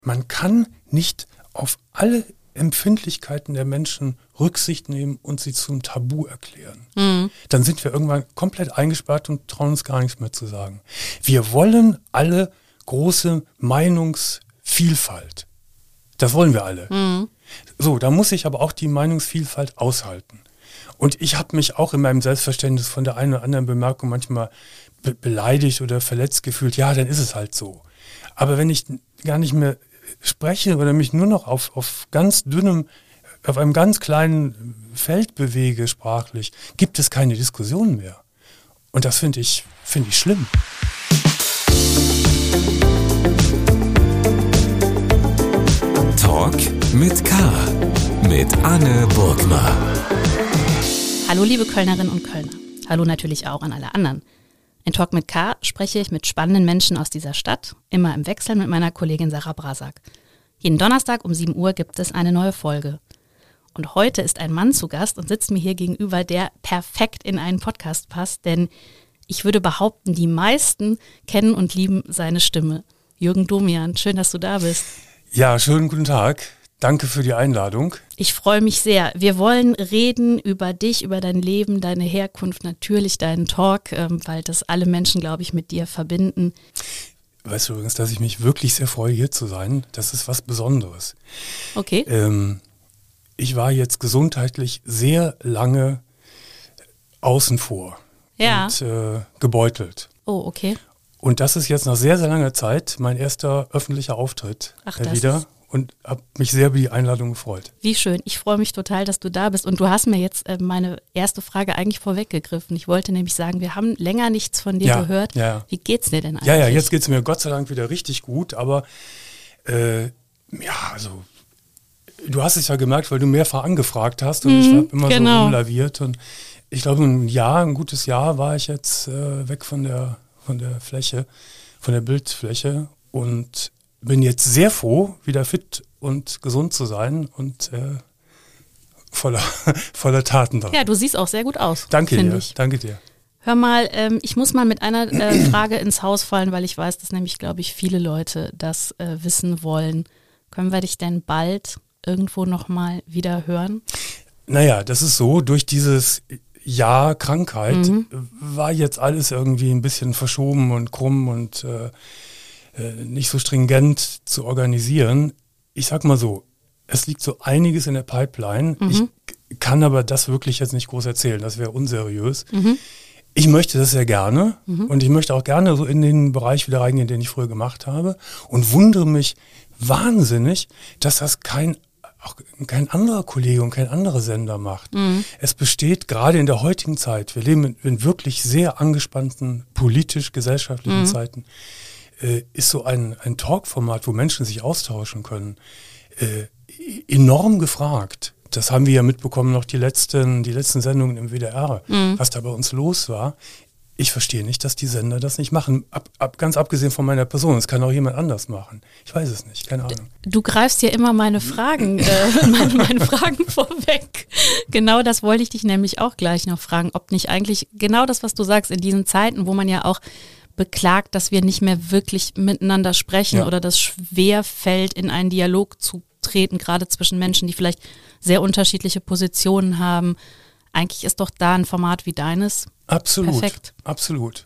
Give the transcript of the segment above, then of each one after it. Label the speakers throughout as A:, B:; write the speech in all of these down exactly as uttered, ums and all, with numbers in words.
A: Man kann nicht auf alle Empfindlichkeiten der Menschen Rücksicht nehmen und sie zum Tabu erklären. Mhm. Dann sind wir irgendwann komplett eingesperrt und trauen uns gar nichts mehr zu sagen. Wir wollen alle große Meinungsvielfalt. Das wollen wir alle. Mhm. So, da muss ich aber auch die Meinungsvielfalt aushalten. Und ich habe mich auch in meinem Selbstverständnis von der einen oder anderen Bemerkung manchmal be- beleidigt oder verletzt gefühlt. Ja, dann ist es halt so. Aber wenn ich gar nicht mehr spreche oder mich nur noch auf, auf ganz dünnem, auf einem ganz kleinen Feld bewege sprachlich, gibt es keine Diskussion mehr. Und das finde ich, finde ich schlimm.
B: Talk mit K. Mit Anne Burgner.
C: Hallo liebe Kölnerinnen und Kölner. Hallo natürlich auch an alle anderen. In Talk mit K spreche ich mit spannenden Menschen aus dieser Stadt, immer im Wechsel mit meiner Kollegin Sarah Brasak. Jeden Donnerstag um sieben Uhr gibt es eine neue Folge. Und heute ist ein Mann zu Gast und sitzt mir hier gegenüber, der perfekt in einen Podcast passt, denn ich würde behaupten, die meisten kennen und lieben seine Stimme. Jürgen Domian, schön, dass du da bist.
A: Ja, schönen guten Tag. Danke für die Einladung.
C: Ich freue mich sehr. Wir wollen reden über dich, über dein Leben, deine Herkunft, natürlich deinen Talk, ähm, weil das alle Menschen, glaube ich, mit dir verbinden.
A: Weißt du übrigens, dass ich mich wirklich sehr freue, hier zu sein. Das ist was Besonderes.
C: Okay.
A: Ähm, ich war jetzt gesundheitlich sehr lange außen vor
C: ja.
A: und äh, gebeutelt.
C: Oh, okay.
A: Und das ist jetzt nach sehr, sehr langer Zeit mein erster öffentlicher Auftritt
C: Ach,
A: äh,
C: das
A: wieder.
C: Ist
A: Und habe mich sehr über die Einladung gefreut.
C: Wie schön. Ich freue mich total, dass du da bist. Und du hast mir jetzt äh, meine erste Frage eigentlich vorweggegriffen. Ich wollte nämlich sagen, wir haben länger nichts von dir
A: ja,
C: gehört.
A: Ja.
C: Wie geht's dir denn eigentlich?
A: Ja, ja, jetzt geht's mir Gott sei Dank wieder richtig gut. Aber äh, ja, also du hast es ja gemerkt, weil du mehrfach angefragt hast. Und mhm, ich habe immer genau. so rumlaviert. Und ich glaube, ein Jahr, ein gutes Jahr war ich jetzt äh, weg von der, von der Fläche, von der Bildfläche. Und bin jetzt sehr froh, wieder fit und gesund zu sein und äh, voller, voller Taten dran.
C: Ja, du siehst auch sehr gut aus.
A: Danke dir,
C: ich.
A: danke dir.
C: Hör mal, ähm, ich muss mal mit einer äh, Frage ins Haus fallen, weil ich weiß, dass nämlich, glaube ich, viele Leute das äh, wissen wollen. Können wir dich denn bald irgendwo nochmal wieder hören?
A: Naja, das ist so, durch dieses Jahr Krankheit mhm. war jetzt alles irgendwie ein bisschen verschoben und krumm und äh, nicht so stringent zu organisieren. Ich sag mal so, es liegt so einiges in der Pipeline. Mhm. Ich kann aber das wirklich jetzt nicht groß erzählen, das wäre unseriös. Mhm. Ich möchte das sehr gerne mhm. und ich möchte auch gerne so in den Bereich wieder reingehen, den ich früher gemacht habe und wundere mich wahnsinnig, dass das kein auch kein anderer Kollege und kein anderer Sender macht. Mhm. Es besteht gerade in der heutigen Zeit, wir leben in, in wirklich sehr angespannten politisch-gesellschaftlichen mhm. Zeiten, ist so ein, ein Talk-Format, wo Menschen sich austauschen können, äh, enorm gefragt. Das haben wir ja mitbekommen, noch die letzten, die letzten Sendungen im W D R, mhm. was da bei uns los war. Ich verstehe nicht, dass die Sender das nicht machen. Ab, ab, ganz abgesehen von meiner Person. Das kann auch jemand anders machen. Ich weiß es nicht, keine Ahnung.
C: Du greifst ja immer meine Fragen, äh, meine, meine Fragen vorweg. Genau das wollte ich dich nämlich auch gleich noch fragen, ob nicht eigentlich genau das, was du sagst, in diesen Zeiten, wo man ja auch beklagt, dass wir nicht mehr wirklich miteinander sprechen ja. oder das schwer fällt, in einen Dialog zu treten, gerade zwischen Menschen, die vielleicht sehr unterschiedliche Positionen haben. Eigentlich ist doch da ein Format wie deines
A: absolut,
C: perfekt.
A: Absolut.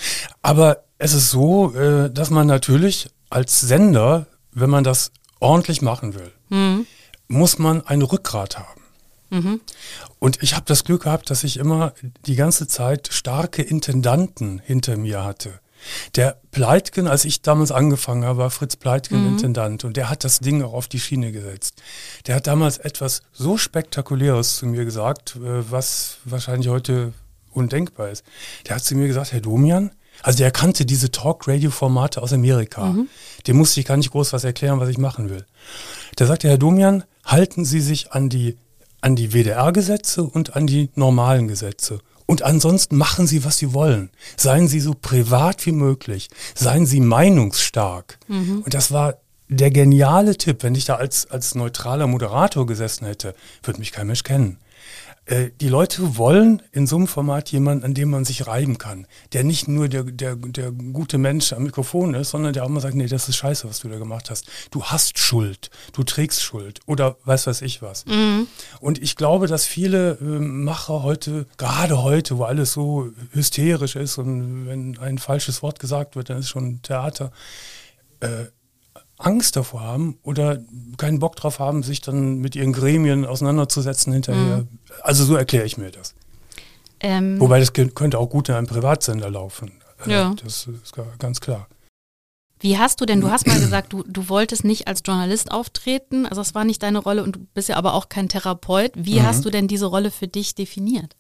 A: Aber es ist so, dass man natürlich als Sender, wenn man das ordentlich machen will, mhm. muss man ein Rückgrat haben. Mhm. Und ich habe das Glück gehabt, dass ich immer die ganze Zeit starke Intendanten hinter mir hatte. Der Pleitgen, als ich damals angefangen habe, war Fritz Pleitgen mhm. Intendant und der hat das Ding auch auf die Schiene gesetzt. Der hat damals etwas so Spektakuläres zu mir gesagt, was wahrscheinlich heute undenkbar ist. Der hat zu mir gesagt, Herr Domian, also der kannte diese Talk-Radio-Formate aus Amerika. Mhm. Dem musste ich gar nicht groß was erklären, was ich machen will. Der sagte, Herr Domian, halten Sie sich an die an die W D R-Gesetze und an die normalen Gesetze. Und ansonsten machen Sie, was Sie wollen. Seien Sie so privat wie möglich. Seien Sie meinungsstark. Mhm. Und das war der geniale Tipp. Wenn ich da als, als neutraler Moderator gesessen hätte, würde mich kein Mensch kennen. Die Leute wollen in so einem Format jemanden, an dem man sich reiben kann, der nicht nur der, der, der gute Mensch am Mikrofon ist, sondern der auch mal sagt, nee, das ist scheiße, was du da gemacht hast. Du hast Schuld, du trägst Schuld oder weiß was ich was. Mhm. Und ich glaube, dass viele äh, Macher heute, gerade heute, wo alles so hysterisch ist und wenn ein falsches Wort gesagt wird, dann ist schon Theater, äh, Angst davor haben oder keinen Bock drauf haben, sich dann mit ihren Gremien auseinanderzusetzen hinterher. Mhm. Also so erkläre ich mir das. Ähm, Wobei das könnte auch gut in einem Privatsender laufen.
C: Ja.
A: Das ist ganz klar.
C: Wie hast du denn, du hast mal gesagt, du, du wolltest nicht als Journalist auftreten, also das war nicht deine Rolle und du bist ja aber auch kein Therapeut. Wie mhm. hast du denn diese Rolle für dich definiert?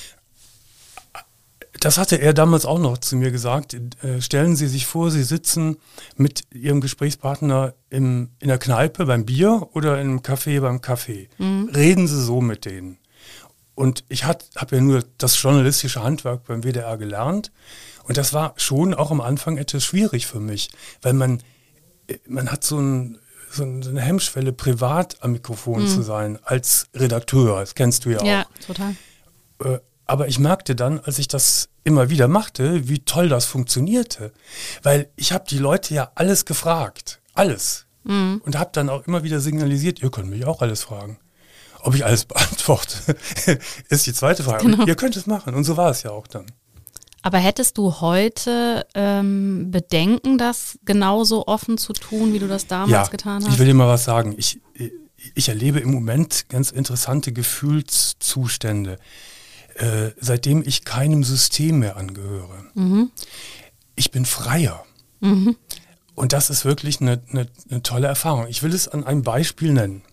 A: Das hatte er damals auch noch zu mir gesagt. Äh, stellen Sie sich vor, Sie sitzen mit Ihrem Gesprächspartner im, in der Kneipe beim Bier oder im Café beim Kaffee. Mhm. Reden Sie so mit denen. Und ich habe ja nur das journalistische Handwerk beim W D R gelernt. Und das war schon auch am Anfang etwas schwierig für mich, weil man, man hat so, ein, so eine Hemmschwelle, privat am Mikrofon mhm. zu sein, als Redakteur. Das kennst du ja auch.
C: Ja, total.
A: Äh, Aber ich merkte dann, als ich das immer wieder machte, wie toll das funktionierte. Weil ich habe die Leute ja alles gefragt. Alles. Mhm. Und habe dann auch immer wieder signalisiert, ihr könnt mich auch alles fragen. Ob ich alles beantworte, ist die zweite Frage. Genau. Ihr könnt es machen. Und so war es ja auch dann.
C: Aber hättest du heute ähm, Bedenken, das genauso offen zu tun, wie du das damals
A: ja,
C: getan hast?
A: Ich will dir mal was sagen. Ich, ich erlebe im Moment ganz interessante Gefühlszustände. Äh, seitdem ich keinem System mehr angehöre. Mhm. Ich bin freier. Mhm. Und das ist wirklich eine, eine, eine tolle Erfahrung. Ich will es an einem Beispiel nennen.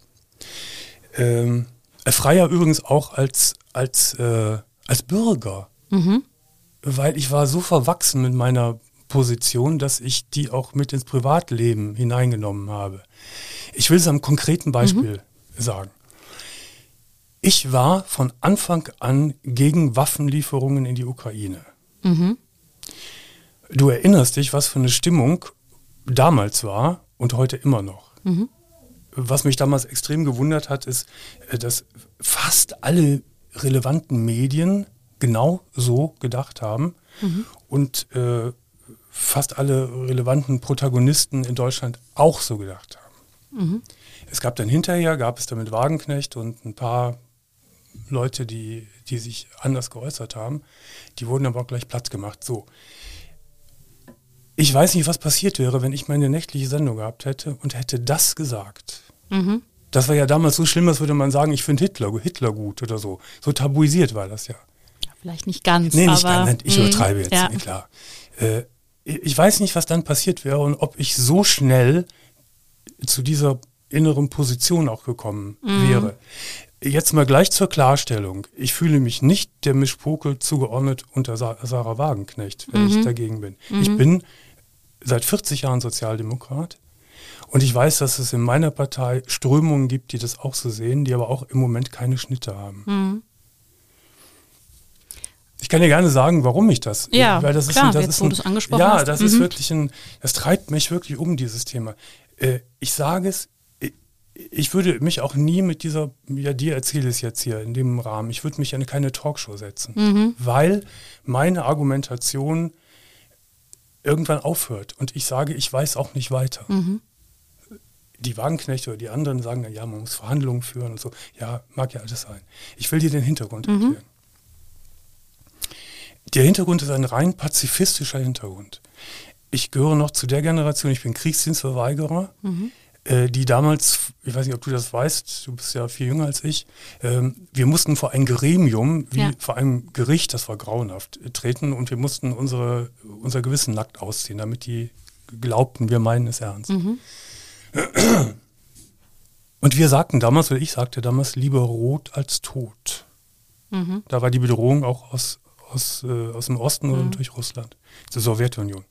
A: Ähm, freier übrigens auch als, als, äh, als Bürger. Mhm. Weil ich war so verwachsen mit meiner Position, dass ich die auch mit ins Privatleben hineingenommen habe. Ich will es am konkreten Beispiel mhm. sagen. Ich war von Anfang an gegen Waffenlieferungen in die Ukraine. Mhm. Du erinnerst dich, was für eine Stimmung damals war und heute immer noch. Mhm. Was mich damals extrem gewundert hat, ist, dass fast alle relevanten Medien genau so gedacht haben mhm. und äh, fast alle relevanten Protagonisten in Deutschland auch so gedacht haben. Mhm. Es gab dann hinterher, gab es dann mit Wagenknecht und ein paar Leute, die, die sich anders geäußert haben, die wurden aber auch gleich Platz gemacht. So. Ich weiß nicht, was passiert wäre, wenn ich meine nächtliche Sendung gehabt hätte und hätte das gesagt. Mhm. Das war ja damals so schlimm, als würde man sagen, ich finde Hitler, Hitler gut oder so. So tabuisiert war das ja.
C: ja vielleicht nicht ganz.
A: Nee, nicht
C: aber
A: ganz. Ich mh, übertreibe jetzt, ja. klar. Äh, ich weiß nicht, was dann passiert wäre und ob ich so schnell zu dieser inneren Position auch gekommen mhm. wäre. Jetzt mal gleich zur Klarstellung. Ich fühle mich nicht der Mischpoke zugeordnet unter Sa- Sarah Wagenknecht, wenn mhm. ich dagegen bin. Mhm. Ich bin seit vierzig Jahren Sozialdemokrat und ich weiß, dass es in meiner Partei Strömungen gibt, die das auch so sehen, die aber auch im Moment keine Schnitte haben. Mhm. Ich kann dir gerne sagen, warum ich das.
C: Ja,
A: weil das
C: klar,
A: ist ein, das
C: jetzt
A: ist
C: wo
A: ein,
C: du es angesprochen
A: ja,
C: hast.
A: das
C: mhm.
A: ist wirklich ein, das treibt mich wirklich um, dieses Thema. Äh, ich sage es, ich würde mich auch nie mit dieser, ja, dir erzähle es jetzt hier in dem Rahmen, ich würde mich in keine Talkshow setzen, mhm. weil meine Argumentation irgendwann aufhört und ich sage, ich weiß auch nicht weiter. Mhm. Die Wagenknechte oder die anderen sagen dann, ja, man muss Verhandlungen führen und so. Ja, mag ja alles sein. Ich will dir den Hintergrund mhm. erklären. Der Hintergrund ist ein rein pazifistischer Hintergrund. Ich gehöre noch zu der Generation, ich bin Kriegsdienstverweigerer, mhm. die damals, ich weiß nicht, ob du das weißt, du bist ja viel jünger als ich, ähm, wir mussten vor ein Gremium, wie ja. vor einem Gericht, das war grauenhaft, treten und wir mussten unsere, unser Gewissen nackt ausziehen, damit die glaubten, wir meinen es ernst. Mhm. Und wir sagten damals, oder ich sagte damals, lieber rot als tot. Mhm. Da war die Bedrohung auch aus, aus, äh, aus dem Osten mhm. und durch Russland, die Sowjetunion.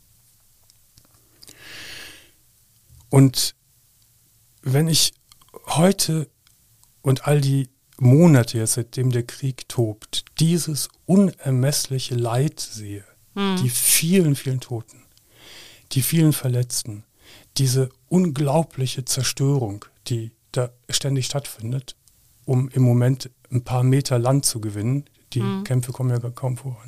A: Und wenn ich heute und all die Monate jetzt, seitdem der Krieg tobt, dieses unermessliche Leid sehe, mhm. die vielen, vielen Toten, die vielen Verletzten, diese unglaubliche Zerstörung, die da ständig stattfindet, um im Moment ein paar Meter Land zu gewinnen. Die mhm. Kämpfe kommen ja kaum voran.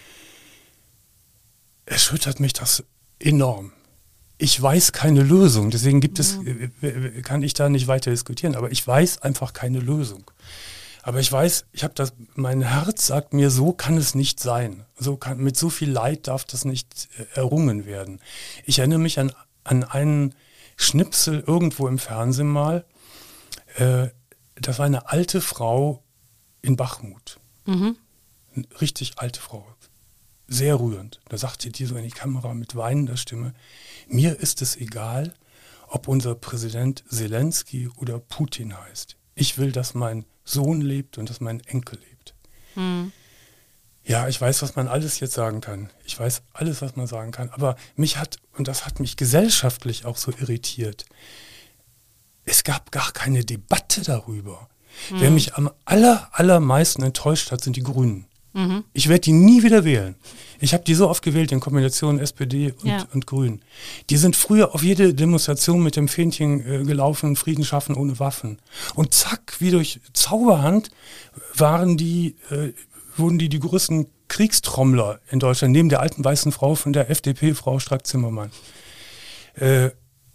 A: Erschüttert mich das enorm. Ich weiß keine Lösung, deswegen gibt es, mhm. kann ich da nicht weiter diskutieren, aber ich weiß einfach keine Lösung. Aber ich weiß, ich habe das, mein Herz sagt mir, so kann es nicht sein. So kann, mit so viel Leid darf das nicht errungen werden. Ich erinnere mich an, an einen Schnipsel irgendwo im Fernsehen mal. Äh, das war eine alte Frau in Bachmut. Mhm. Eine richtig alte Frau. Sehr rührend. Da sagte die so in die Kamera mit weinender Stimme, mir ist es egal, ob unser Präsident Zelensky oder Putin heißt. Ich will, dass mein Sohn lebt und dass mein Enkel lebt. Hm. Ja, ich weiß, was man alles jetzt sagen kann. Ich weiß alles, was man sagen kann. Aber mich hat, und das hat mich gesellschaftlich auch so irritiert, es gab gar keine Debatte darüber. Hm. Wer mich am aller, allermeisten enttäuscht hat, sind die Grünen. Mhm. Ich werde die nie wieder wählen. Ich habe die so oft gewählt in Kombination S P D und, ja. und Grün. Die sind früher auf jede Demonstration mit dem Fähnchen äh, gelaufen, Frieden schaffen ohne Waffen. Und zack, wie durch Zauberhand waren die, äh, wurden die die größten Kriegstrommler in Deutschland, neben der alten weißen Frau von der F D P, Frau Strack-Zimmermann. Äh,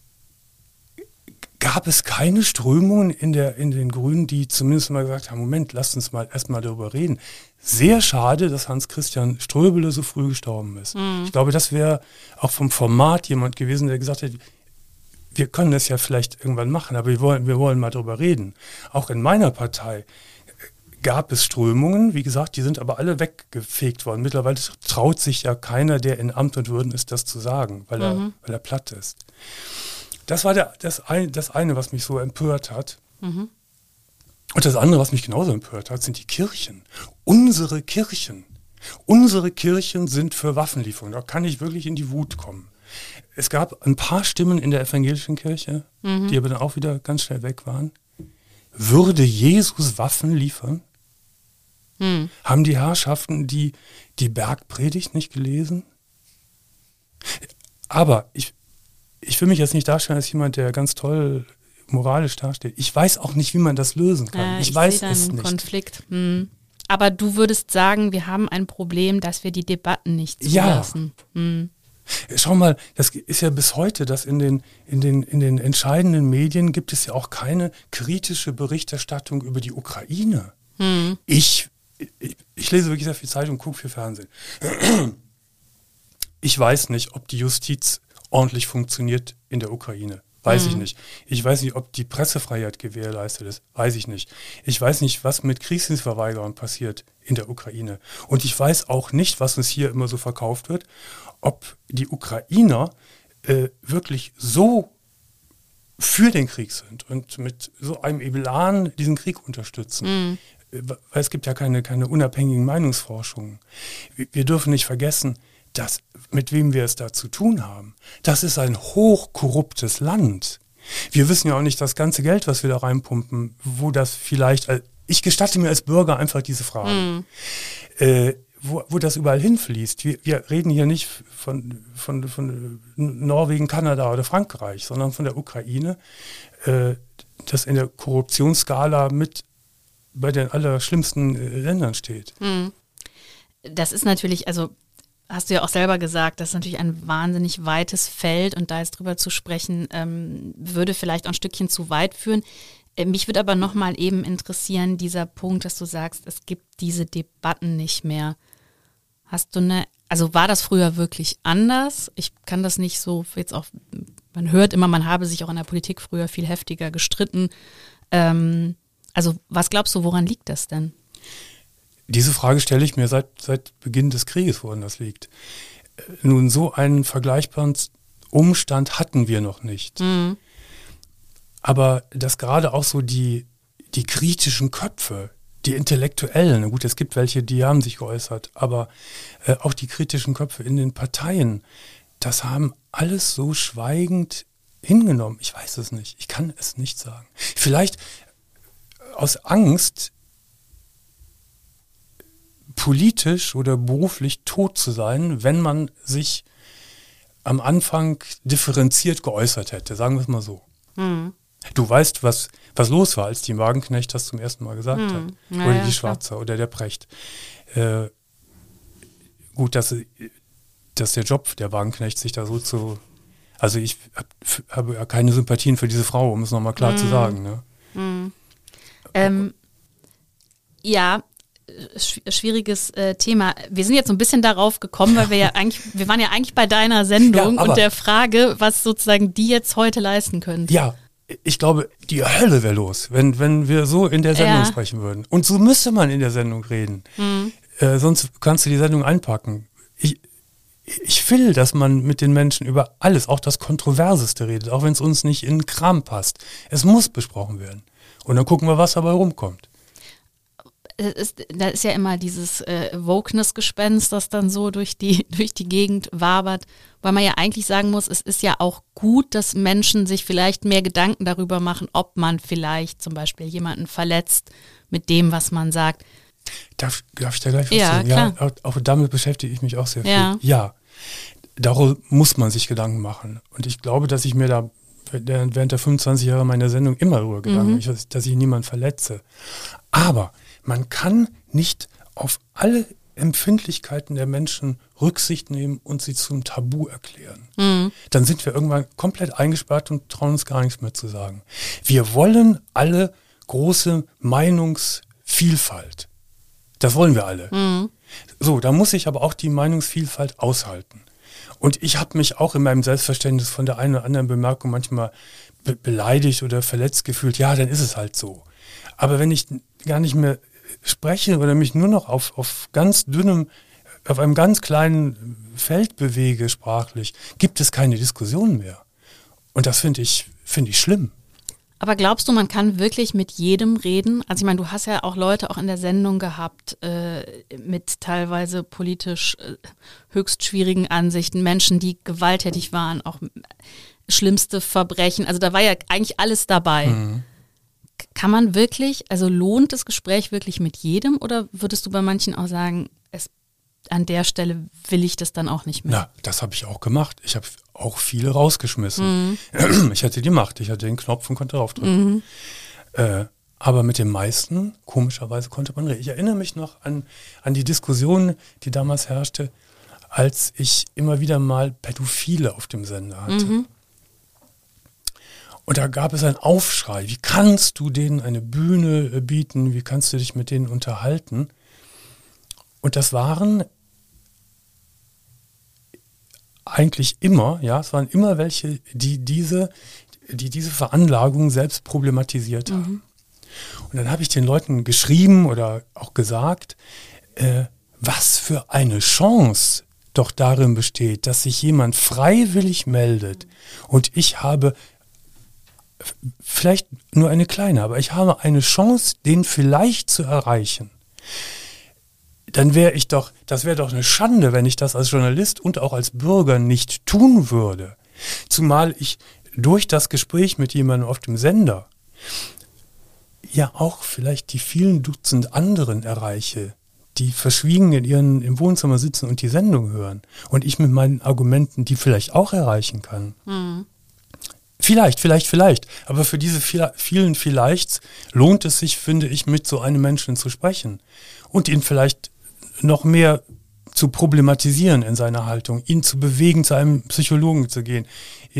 A: gab es keine Strömungen in, der, in den Grünen, die zumindest mal gesagt haben, Moment, lasst uns mal erstmal darüber reden. Sehr schade, dass Hans-Christian Ströbele so früh gestorben ist. Mhm. Ich glaube, das wäre auch vom Format jemand gewesen, der gesagt hätte, wir können das ja vielleicht irgendwann machen, aber wir wollen, wir wollen mal darüber reden. Auch in meiner Partei gab es Strömungen, wie gesagt, die sind aber alle weggefegt worden. Mittlerweile traut sich ja keiner, der in Amt und Würden ist, das zu sagen, weil, mhm. er, weil er platt ist. Das war der, das, ein, das eine, was mich so empört hat. Mhm. Und das andere, was mich genauso empört hat, sind die Kirchen. Unsere Kirchen. Unsere Kirchen sind für Waffenlieferungen. Da kann ich wirklich in die Wut kommen. Es gab ein paar Stimmen in der evangelischen Kirche, mhm. die aber dann auch wieder ganz schnell weg waren. Würde Jesus Waffen liefern? Mhm. Haben die Herrschaften die, die Bergpredigt nicht gelesen? Aber ich Ich will mich jetzt nicht darstellen als jemand, der ganz toll moralisch dasteht. Ich weiß auch nicht, wie man das lösen kann.
C: Äh,
A: ich
C: ich
A: weiß
C: sehe
A: es
C: einen
A: nicht.
C: Konflikt. Hm. Aber du würdest sagen, wir haben ein Problem, dass wir die Debatten nicht zulassen.
A: Ja. Hm. Schau mal, das ist ja bis heute, dass in den, in den, in den entscheidenden Medien gibt es ja auch keine kritische Berichterstattung über die Ukraine. Hm. Ich, ich, ich lese wirklich sehr viel Zeitung und gucke viel Fernsehen. Ich weiß nicht, ob die Justiz ordentlich funktioniert in der Ukraine. Weiß mhm. ich nicht. Ich weiß nicht, ob die Pressefreiheit gewährleistet ist. Weiß ich nicht. Ich weiß nicht, was mit Kriegsdienstverweigerern passiert in der Ukraine. Und ich weiß auch nicht, was uns hier immer so verkauft wird, ob die Ukrainer äh, wirklich so für den Krieg sind und mit so einem Elan diesen Krieg unterstützen. Mhm. Weil es gibt ja keine, keine unabhängigen Meinungsforschungen. Wir, wir dürfen nicht vergessen, das, mit wem wir es da zu tun haben, das ist ein hochkorruptes Land. Wir wissen ja auch nicht das ganze Geld, was wir da reinpumpen, wo das vielleicht, ich gestatte mir als Bürger einfach diese Frage, mm. äh, wo, wo das überall hinfließt. Wir, wir reden hier nicht von, von, von Norwegen, Kanada oder Frankreich, sondern von der Ukraine, äh, das in der Korruptionsskala mit bei den allerschlimmsten äh, Ländern steht.
C: Mm. Das ist natürlich, also hast du ja auch selber gesagt, das ist natürlich ein wahnsinnig weites Feld und da jetzt drüber zu sprechen, ähm, würde vielleicht auch ein Stückchen zu weit führen. Äh, mich würde aber nochmal eben interessieren, dieser Punkt, dass du sagst, es gibt diese Debatten nicht mehr. Hast du eine, also war das früher wirklich anders? Ich kann das nicht so jetzt auch, man hört immer, man habe sich auch in der Politik früher viel heftiger gestritten. Ähm, also was glaubst du, woran liegt das denn?
A: Diese Frage stelle ich mir seit, seit Beginn des Krieges, woran das liegt. Nun, so einen vergleichbaren Umstand hatten wir noch nicht. Mhm. Aber dass gerade auch so die, die kritischen Köpfe, die Intellektuellen, gut, es gibt welche, die haben sich geäußert, aber äh, auch die kritischen Köpfe in den Parteien, das haben alles so schweigend hingenommen. Ich weiß es nicht, ich kann es nicht sagen. Vielleicht aus Angst, politisch oder beruflich tot zu sein, wenn man sich am Anfang differenziert geäußert hätte, sagen wir es mal so. Mhm. Du weißt, was, was los war, als die Wagenknecht das zum ersten Mal gesagt
C: hm.
A: hat.
C: Ja,
A: oder
C: ja,
A: die Schwarzer klar. Oder der Precht. Äh, gut, dass, dass der Job der Wagenknecht sich da so zu... Also ich habe hab keine Sympathien für diese Frau, um es nochmal klar hm. zu sagen. Ne?
C: Hm. Ähm, ja, schwieriges äh, Thema. Wir sind jetzt so ein bisschen darauf gekommen, weil wir ja eigentlich, wir waren ja eigentlich bei deiner Sendung ja, und der Frage, was sozusagen die jetzt heute leisten können.
A: Ja, ich glaube, die Hölle wäre los, wenn, wenn wir so in der Sendung ja. sprechen würden. Und so müsste man in der Sendung reden. Mhm. Äh, sonst kannst du die Sendung einpacken. Ich, ich will, dass man mit den Menschen über alles, auch das Kontroverseste redet, auch wenn es uns nicht in den Kram passt. Es muss besprochen werden. Und dann gucken wir, was dabei rumkommt.
C: Ist, da ist ja immer dieses äh, Wokeness-Gespenst, das dann so durch die, durch die Gegend wabert, weil man ja eigentlich sagen muss, es ist ja auch gut, dass Menschen sich vielleicht mehr Gedanken darüber machen, ob man vielleicht zum Beispiel jemanden verletzt mit dem, was man sagt.
A: Darf, darf ich da gleich was
C: ja,
A: sagen?
C: Klar.
A: Ja, auch, auch damit beschäftige ich mich auch sehr viel.
C: Ja.
A: ja, darüber muss man sich Gedanken machen. Und ich glaube, dass ich mir da während der fünfundzwanzig Jahre meiner Sendung immer darüber Gedanken mache, mhm. dass ich niemanden verletze. Aber man kann nicht auf alle Empfindlichkeiten der Menschen Rücksicht nehmen und sie zum Tabu erklären. Mhm. Dann sind wir irgendwann komplett eingesperrt und trauen uns gar nichts mehr zu sagen. Wir wollen alle große Meinungsvielfalt. Das wollen wir alle. Mhm. So, da muss ich aber auch die Meinungsvielfalt aushalten. Und ich habe mich auch in meinem Selbstverständnis von der einen oder anderen Bemerkung manchmal be- beleidigt oder verletzt gefühlt. Ja, dann ist es halt so. Aber wenn ich gar nicht mehr spreche oder mich nur noch auf, auf ganz dünnem, auf einem ganz kleinen Feld bewege sprachlich, gibt es keine Diskussion mehr. Und das finde ich, finde ich schlimm.
C: Aber glaubst du, man kann wirklich mit jedem reden? Also ich meine, du hast ja auch Leute auch in der Sendung gehabt äh, mit teilweise politisch äh, höchst schwierigen Ansichten, Menschen, die gewalttätig waren, auch schlimmste Verbrechen. Also da war ja eigentlich alles dabei. Mhm. Kann man wirklich, also lohnt das Gespräch wirklich mit jedem oder würdest du bei manchen auch sagen, es, an der Stelle will ich das dann auch nicht mehr?
A: Na, das habe ich auch gemacht. Ich habe auch viele rausgeschmissen. Mhm. Ich hatte die Macht, ich hatte den Knopf und konnte draufdrücken. Mhm. Äh, aber mit den meisten, komischerweise, konnte man reden. Ich erinnere mich noch an, an die Diskussion, die damals herrschte, als ich immer wieder mal Pädophile auf dem Sender hatte. Mhm. Und da gab es einen Aufschrei. Wie kannst du denen eine Bühne bieten? Wie kannst du dich mit denen unterhalten? Und das waren eigentlich immer, ja, es waren immer welche, die diese, die diese Veranlagung selbst problematisiert haben. Mhm. Und dann habe ich den Leuten geschrieben oder auch gesagt, äh, was für eine Chance doch darin besteht, dass sich jemand freiwillig meldet. Und ich habe vielleicht nur eine kleine, aber ich habe eine Chance, den vielleicht zu erreichen. Dann wäre ich doch, das wäre doch eine Schande, wenn ich das als Journalist und auch als Bürger nicht tun würde. Zumal ich durch das Gespräch mit jemandem auf dem Sender ja auch vielleicht die vielen Dutzend anderen erreiche, die verschwiegen in ihren, im Wohnzimmer sitzen und die Sendung hören. Und ich mit meinen Argumenten die vielleicht auch erreichen kann. Mhm. Vielleicht, vielleicht, vielleicht. Aber für diese vielen Vielleichts lohnt es sich, finde ich, mit so einem Menschen zu sprechen. Und ihn vielleicht noch mehr zu problematisieren in seiner Haltung, ihn zu bewegen, zu einem Psychologen zu gehen,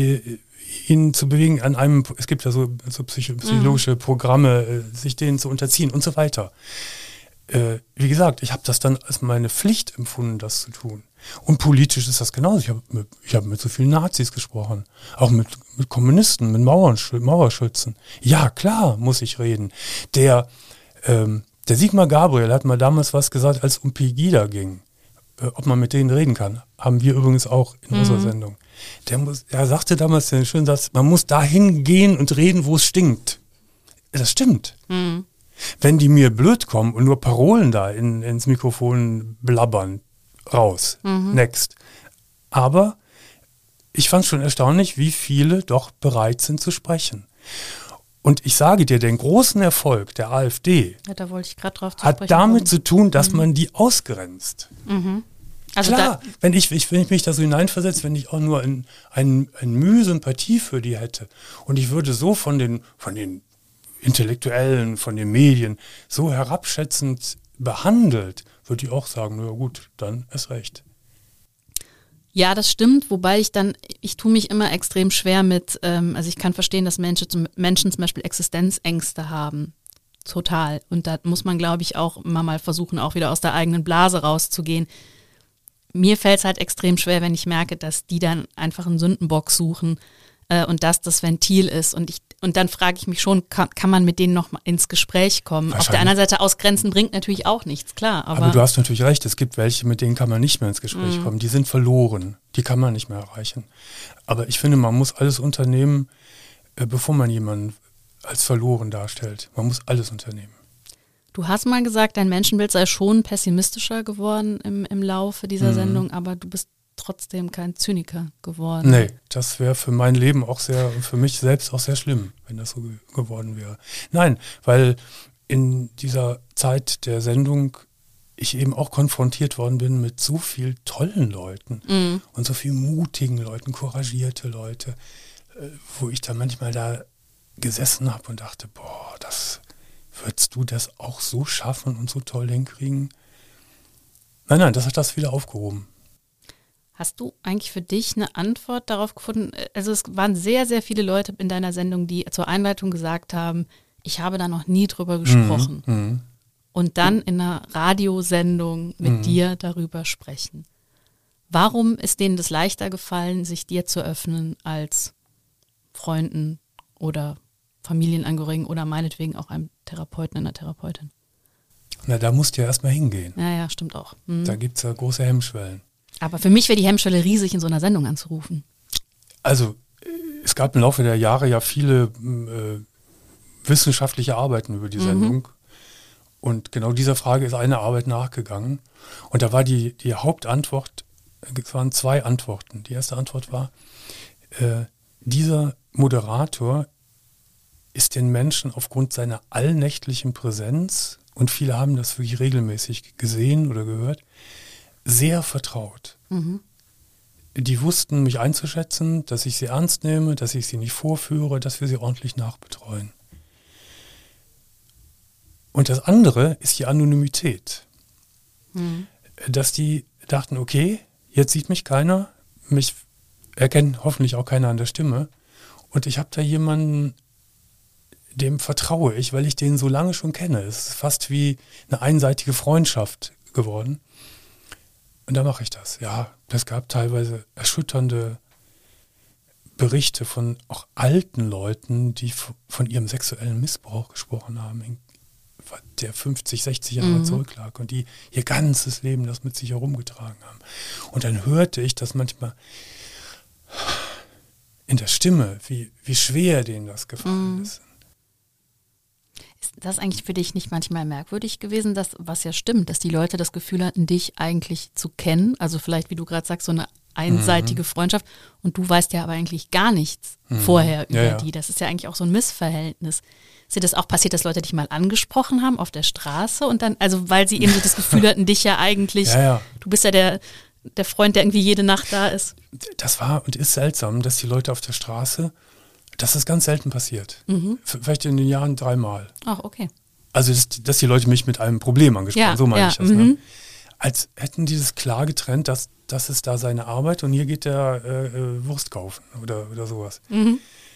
A: ihn zu bewegen an einem, es gibt ja so, so psychologische Programme, sich denen zu unterziehen und so weiter. Äh, wie gesagt, ich habe das dann als meine Pflicht empfunden, das zu tun. Und politisch ist das genauso. Ich habe mit, ich hab mit so vielen Nazis gesprochen, auch mit, mit Kommunisten, mit Mauernsch- Mauerschützen. Ja, klar, muss ich reden. Der, ähm, der Sigmar Gabriel hat mal damals was gesagt, als um Pegida ging. Äh, ob man mit denen reden kann, haben wir übrigens auch in mhm. unserer Sendung. Der, muss, er sagte damals den schönen Satz, man muss dahin gehen und reden, wo es stinkt. Das stimmt. Mhm. Wenn die mir blöd kommen und nur Parolen da in, ins Mikrofon blabbern, raus, mhm. next. Aber ich fand es schon erstaunlich, wie viele doch bereit sind zu sprechen. Und ich sage dir, den großen Erfolg der AfD
C: ja, da wollte ich gerade drauf zu
A: hat
C: sprechen
A: damit
C: kommen.
A: zu tun, dass
C: mhm.
A: man die ausgrenzt.
C: Mhm. Also
A: Klar,
C: da,
A: wenn ich, ich, wenn ich mich da so hineinversetze, wenn ich auch nur ein, ein, ein Mühe Sympathie für die hätte und ich würde so von den, von den Intellektuellen, von den Medien so herabschätzend behandelt, würde ich auch sagen, na gut, dann erst recht.
C: ja, das stimmt, wobei ich dann, ich tue mich immer extrem schwer mit, ähm, also ich kann verstehen, dass Menschen zum, Menschen zum Beispiel Existenzängste haben. Total. Und da muss man, glaube ich, auch immer mal versuchen, auch wieder aus der eigenen Blase rauszugehen. Mir fällt es halt extrem schwer, wenn ich merke, dass die dann einfach einen Sündenbock suchen äh, und das das Ventil ist. Und ich und dann frage ich mich schon, kann, kann man mit denen noch mal ins Gespräch kommen? Auf der anderen Seite ausgrenzen bringt natürlich auch nichts, klar. Aber,
A: aber du hast natürlich recht, es gibt welche, mit denen kann man nicht mehr ins Gespräch
C: Mhm.
A: kommen. Die sind verloren, die kann man nicht mehr erreichen. Aber ich finde, man muss alles unternehmen, äh, bevor man jemanden als verloren darstellt. Man muss alles unternehmen.
C: Du hast mal gesagt, dein Menschenbild sei schon pessimistischer geworden im, im Laufe dieser
A: Mhm.
C: Sendung, aber du bist trotzdem kein Zyniker geworden.
A: Nee, das wäre für mein Leben auch sehr, für mich selbst auch sehr schlimm, wenn das so ge- geworden wäre. Nein, weil in dieser Zeit der Sendung ich eben auch konfrontiert worden bin mit so viel tollen Leuten
C: Mhm.
A: und so viel mutigen Leuten, couragierte Leute, äh, wo ich da manchmal da gesessen habe und dachte, boah, das würdest du das auch so schaffen und so toll hinkriegen? Nein, nein, das hat das wieder aufgehoben.
C: Hast du eigentlich für dich eine Antwort darauf gefunden? Also es waren sehr, sehr viele Leute in deiner Sendung, die zur Einleitung gesagt haben, ich habe da noch nie drüber gesprochen.
A: Mhm, mhm.
C: Und dann in einer Radiosendung mit
A: Mhm.
C: dir darüber sprechen. Warum ist denen das leichter gefallen, sich dir zu öffnen als Freunden oder Familienangehörigen oder meinetwegen auch einem Therapeuten, einer Therapeutin?
A: Na, da musst du ja erstmal hingehen.
C: Ja, ja, stimmt auch. Mhm.
A: Da gibt es ja große Hemmschwellen.
C: Aber für mich wäre die Hemmschwelle riesig, in so einer Sendung anzurufen.
A: Also äh, es gab im Laufe der Jahre ja viele äh, wissenschaftliche Arbeiten über die
C: Mhm.
A: Sendung. Und genau dieser Frage ist eine Arbeit nachgegangen. Und da war die, die Hauptantwort, es waren zwei Antworten. Die erste Antwort war, äh, dieser Moderator ist den Menschen aufgrund seiner allnächtlichen Präsenz, und viele haben das wirklich regelmäßig gesehen oder gehört, sehr vertraut.
C: Mhm.
A: Die wussten, mich einzuschätzen, dass ich sie ernst nehme, dass ich sie nicht vorführe, dass wir sie ordentlich nachbetreuen. Und das andere ist die Anonymität.
C: Mhm.
A: Dass die dachten, okay, jetzt sieht mich keiner, mich erkennt hoffentlich auch keiner an der Stimme. Und ich habe da jemanden, dem vertraue ich, weil ich den so lange schon kenne. Es ist fast wie eine einseitige Freundschaft geworden. Und da mache ich das. Ja, es gab teilweise erschütternde Berichte von auch alten Leuten, die f- von ihrem sexuellen Missbrauch gesprochen haben, in- der fünfzig, sechzig Jahre
C: Mhm.
A: zurücklag und die ihr ganzes Leben das mit sich herumgetragen haben. Und dann hörte ich das manchmal in der Stimme, wie, wie schwer denen das gefallen
C: Mhm.
A: ist.
C: Ist das eigentlich für dich nicht manchmal merkwürdig gewesen, dass, was ja stimmt, dass die Leute das Gefühl hatten, dich eigentlich zu kennen? Also vielleicht, wie du gerade sagst, so eine einseitige Freundschaft und du weißt ja aber eigentlich gar nichts
A: Mhm.
C: vorher über
A: Ja, ja.
C: die. Das ist ja eigentlich auch so ein Missverhältnis. Ist dir das auch passiert, dass Leute dich mal angesprochen haben auf der Straße und dann, also weil sie eben so das Gefühl hatten, dich ja eigentlich,
A: Ja, ja.
C: du bist ja der, der Freund, der irgendwie jede Nacht da ist.
A: Das war und ist seltsam, dass die Leute auf der Straße, das ist ganz selten passiert.
C: Mhm.
A: V- Vielleicht in den Jahren dreimal.
C: Ach, okay.
A: Also, dass, dass die Leute mich mit einem Problem angesprochen haben,
C: Ja,
A: so meine
C: ja,
A: ich das.
C: mhm.
A: Ne? Als hätten die das klar getrennt, dass das ist da seine Arbeit und hier geht der äh, äh, Wurst kaufen oder, oder sowas.
C: Mhm.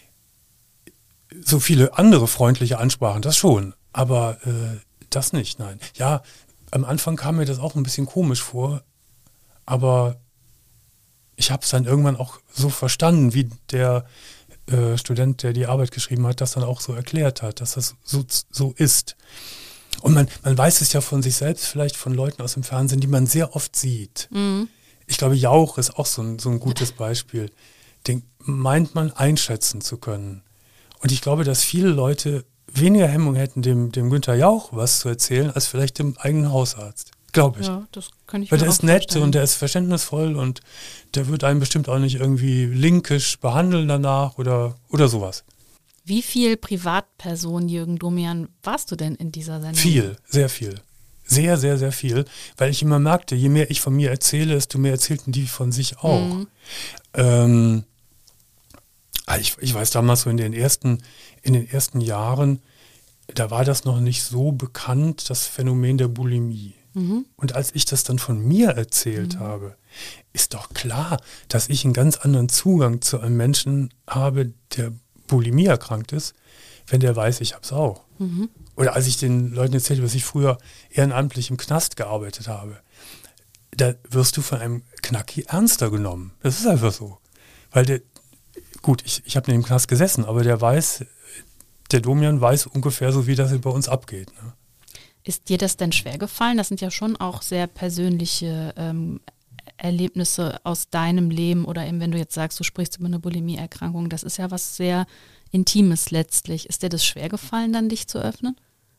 A: So viele andere freundliche Ansprachen, das schon, aber äh, das nicht, nein. Ja, am Anfang kam mir das auch ein bisschen komisch vor, aber ich habe es dann irgendwann auch so verstanden, wie der äh, Student, der die Arbeit geschrieben hat, das dann auch so erklärt hat, dass das so, so ist. Und man, man weiß es ja von sich selbst, vielleicht von Leuten aus dem Fernsehen, die man sehr oft sieht.
C: Mhm.
A: Ich glaube, Jauch ist auch so ein, so ein gutes Beispiel. Den meint man einschätzen zu können. Und ich glaube, dass viele Leute weniger Hemmung hätten, dem, dem Günther Jauch was zu erzählen, als vielleicht dem eigenen Hausarzt. Glaube ich.
C: Ja, das kann ich
A: Weil
C: mir
A: der
C: auch
A: ist nett
C: vorstellen.
A: und der ist verständnisvoll und der wird einen bestimmt auch nicht irgendwie linkisch behandeln danach oder, oder sowas.
C: Wie viel Privatperson, Jürgen Domian, warst du denn in dieser Sendung?
A: Viel, sehr viel. Sehr, sehr, sehr viel, weil ich immer merkte, je mehr ich von mir erzähle, desto mehr erzählten die von sich auch. Mhm. Ähm, ich, ich weiß damals so in den ersten, in den ersten Jahren, da war das noch nicht so bekannt, das Phänomen der Bulimie. Mhm. Und als ich das dann von mir erzählt mhm. habe, ist doch klar, dass ich einen ganz anderen Zugang zu einem Menschen habe, der Bulimie erkrankt ist, wenn der weiß, ich habe es auch. Mhm. Oder als ich den Leuten erzählt habe, dass ich früher ehrenamtlich im Knast gearbeitet habe, da wirst du von einem Knacki ernster genommen. Das ist einfach so. Weil der, gut, ich, ich habe in dem Knast gesessen, aber der weiß, der Domian weiß ungefähr so, wie das bei uns abgeht. Ne?
C: Ist dir das denn schwer gefallen? Das sind ja schon auch sehr persönliche ähm, Erlebnisse aus deinem Leben oder eben, wenn du jetzt sagst, du sprichst über eine Bulimie-Erkrankung, das ist ja was sehr Intimes letztlich. Ist dir das schwer gefallen, dann dich zu öffnen?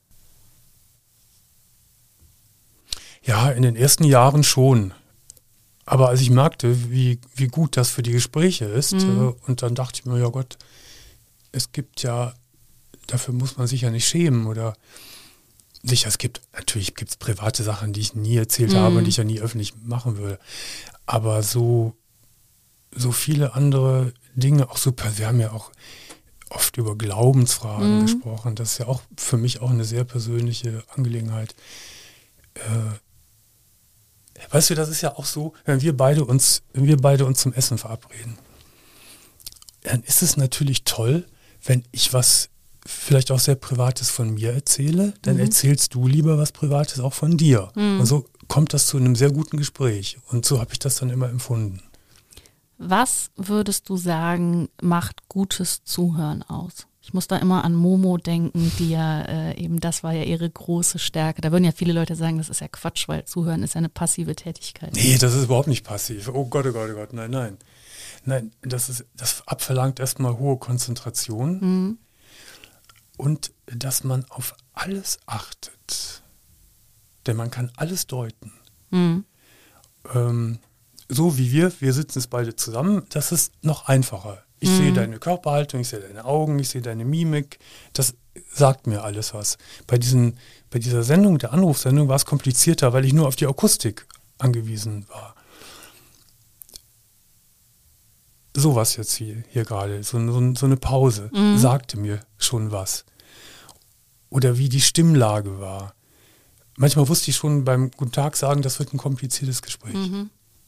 A: Ja, in den ersten Jahren schon. Aber als ich merkte, wie, wie gut das für die Gespräche ist, mhm. äh, und dann dachte ich mir, ja Gott, es gibt ja, dafür muss man sich ja nicht schämen oder sicher, es gibt, natürlich gibt es private Sachen, die ich nie erzählt mhm. habe und die ich ja nie öffentlich machen würde. Aber so, so viele andere Dinge, auch super, wir haben ja auch oft über Glaubensfragen mhm. gesprochen. Das ist ja auch für mich auch eine sehr persönliche Angelegenheit. Äh, weißt du, das ist ja auch so, wenn wir beide uns, wenn wir beide uns zum Essen verabreden, dann ist es natürlich toll, wenn ich was vielleicht auch sehr Privates von mir erzähle, dann mhm. erzählst du lieber was Privates auch von dir. Mhm. Und so kommt das zu einem sehr guten Gespräch. Und so habe ich das dann immer empfunden.
C: Was würdest du sagen, macht gutes Zuhören aus? Ich muss da immer an Momo denken, die ja äh, eben, das war ja ihre große Stärke. Da würden ja viele Leute sagen, das ist ja Quatsch, weil Zuhören ist ja eine passive Tätigkeit.
A: Nee, das ist überhaupt nicht passiv. Oh Gott, oh Gott, oh Gott, nein, nein. Nein, das ist, das abverlangt erstmal hohe Konzentration mhm. und dass man auf alles achtet. Denn man kann alles deuten. Mhm. Ähm, So wie wir, wir sitzen jetzt beide zusammen, das ist noch einfacher. Ich mhm. sehe deine Körperhaltung, ich sehe deine Augen, ich sehe deine Mimik, das sagt mir alles was. Bei, diesen, bei dieser Sendung, der Anrufsendung, war es komplizierter, weil ich nur auf die Akustik angewiesen war. Sowas jetzt hier, hier gerade, so, so, so eine Pause, mhm. sagte mir schon was. Oder wie die Stimmlage war. Manchmal wusste ich schon beim Guten Tag sagen, das wird ein kompliziertes Gespräch. Mhm.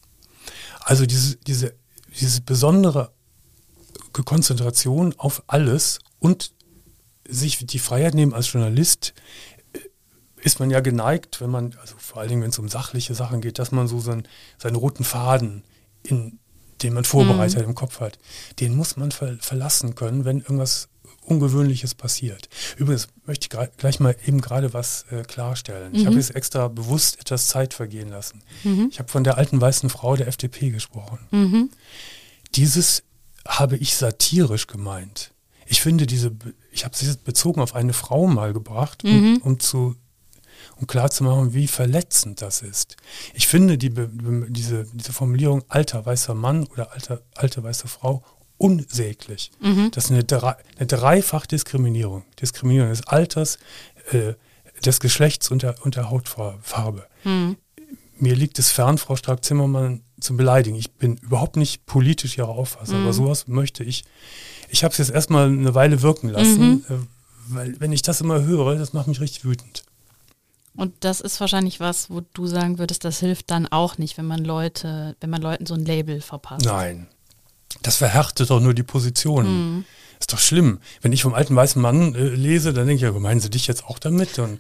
A: Also diese, diese, diese besondere Konzentration auf alles und sich die Freiheit nehmen als Journalist, ist man ja geneigt, wenn man, also vor allen Dingen, wenn es um sachliche Sachen geht, dass man so seinen, seinen roten Faden, in, den man vorbereitet mhm. im Kopf hat, den muss man ver, verlassen können, wenn irgendwas Ungewöhnliches passiert. Übrigens möchte ich gleich mal eben gerade was äh, klarstellen. Mhm. Ich habe jetzt extra bewusst etwas Zeit vergehen lassen. Mhm. Ich habe von der alten weißen Frau der F D P gesprochen. Mhm. Dieses habe ich satirisch gemeint. Ich finde diese, ich habe sie bezogen auf eine Frau mal gebracht, um, mhm. um zu, um klarzumachen, wie verletzend das ist. Ich finde die, diese, diese Formulierung alter weißer Mann oder alter, alte weiße Frau unsäglich. Mhm. Das ist eine, drei, eine dreifach Diskriminierung. Diskriminierung des Alters, äh, des Geschlechts und der, und der Hautfarbe. Mhm. Mir liegt es fern, Frau Strack-Zimmermann zu beleidigen. Ich bin überhaupt nicht politisch ihrer Auffassung, mhm. aber sowas möchte ich. Ich habe es jetzt erstmal eine Weile wirken lassen, mhm. äh, weil wenn ich das immer höre, das macht mich richtig wütend.
C: Und das ist wahrscheinlich was, wo du sagen würdest, das hilft dann auch nicht, wenn man Leute, wenn man Leuten so ein Label verpasst.
A: Nein. Das verhärtet doch nur die Positionen. Mhm. Ist doch schlimm. Wenn ich vom alten weißen Mann äh, lese, dann denke ich, ja, meinen Sie dich jetzt auch damit? Und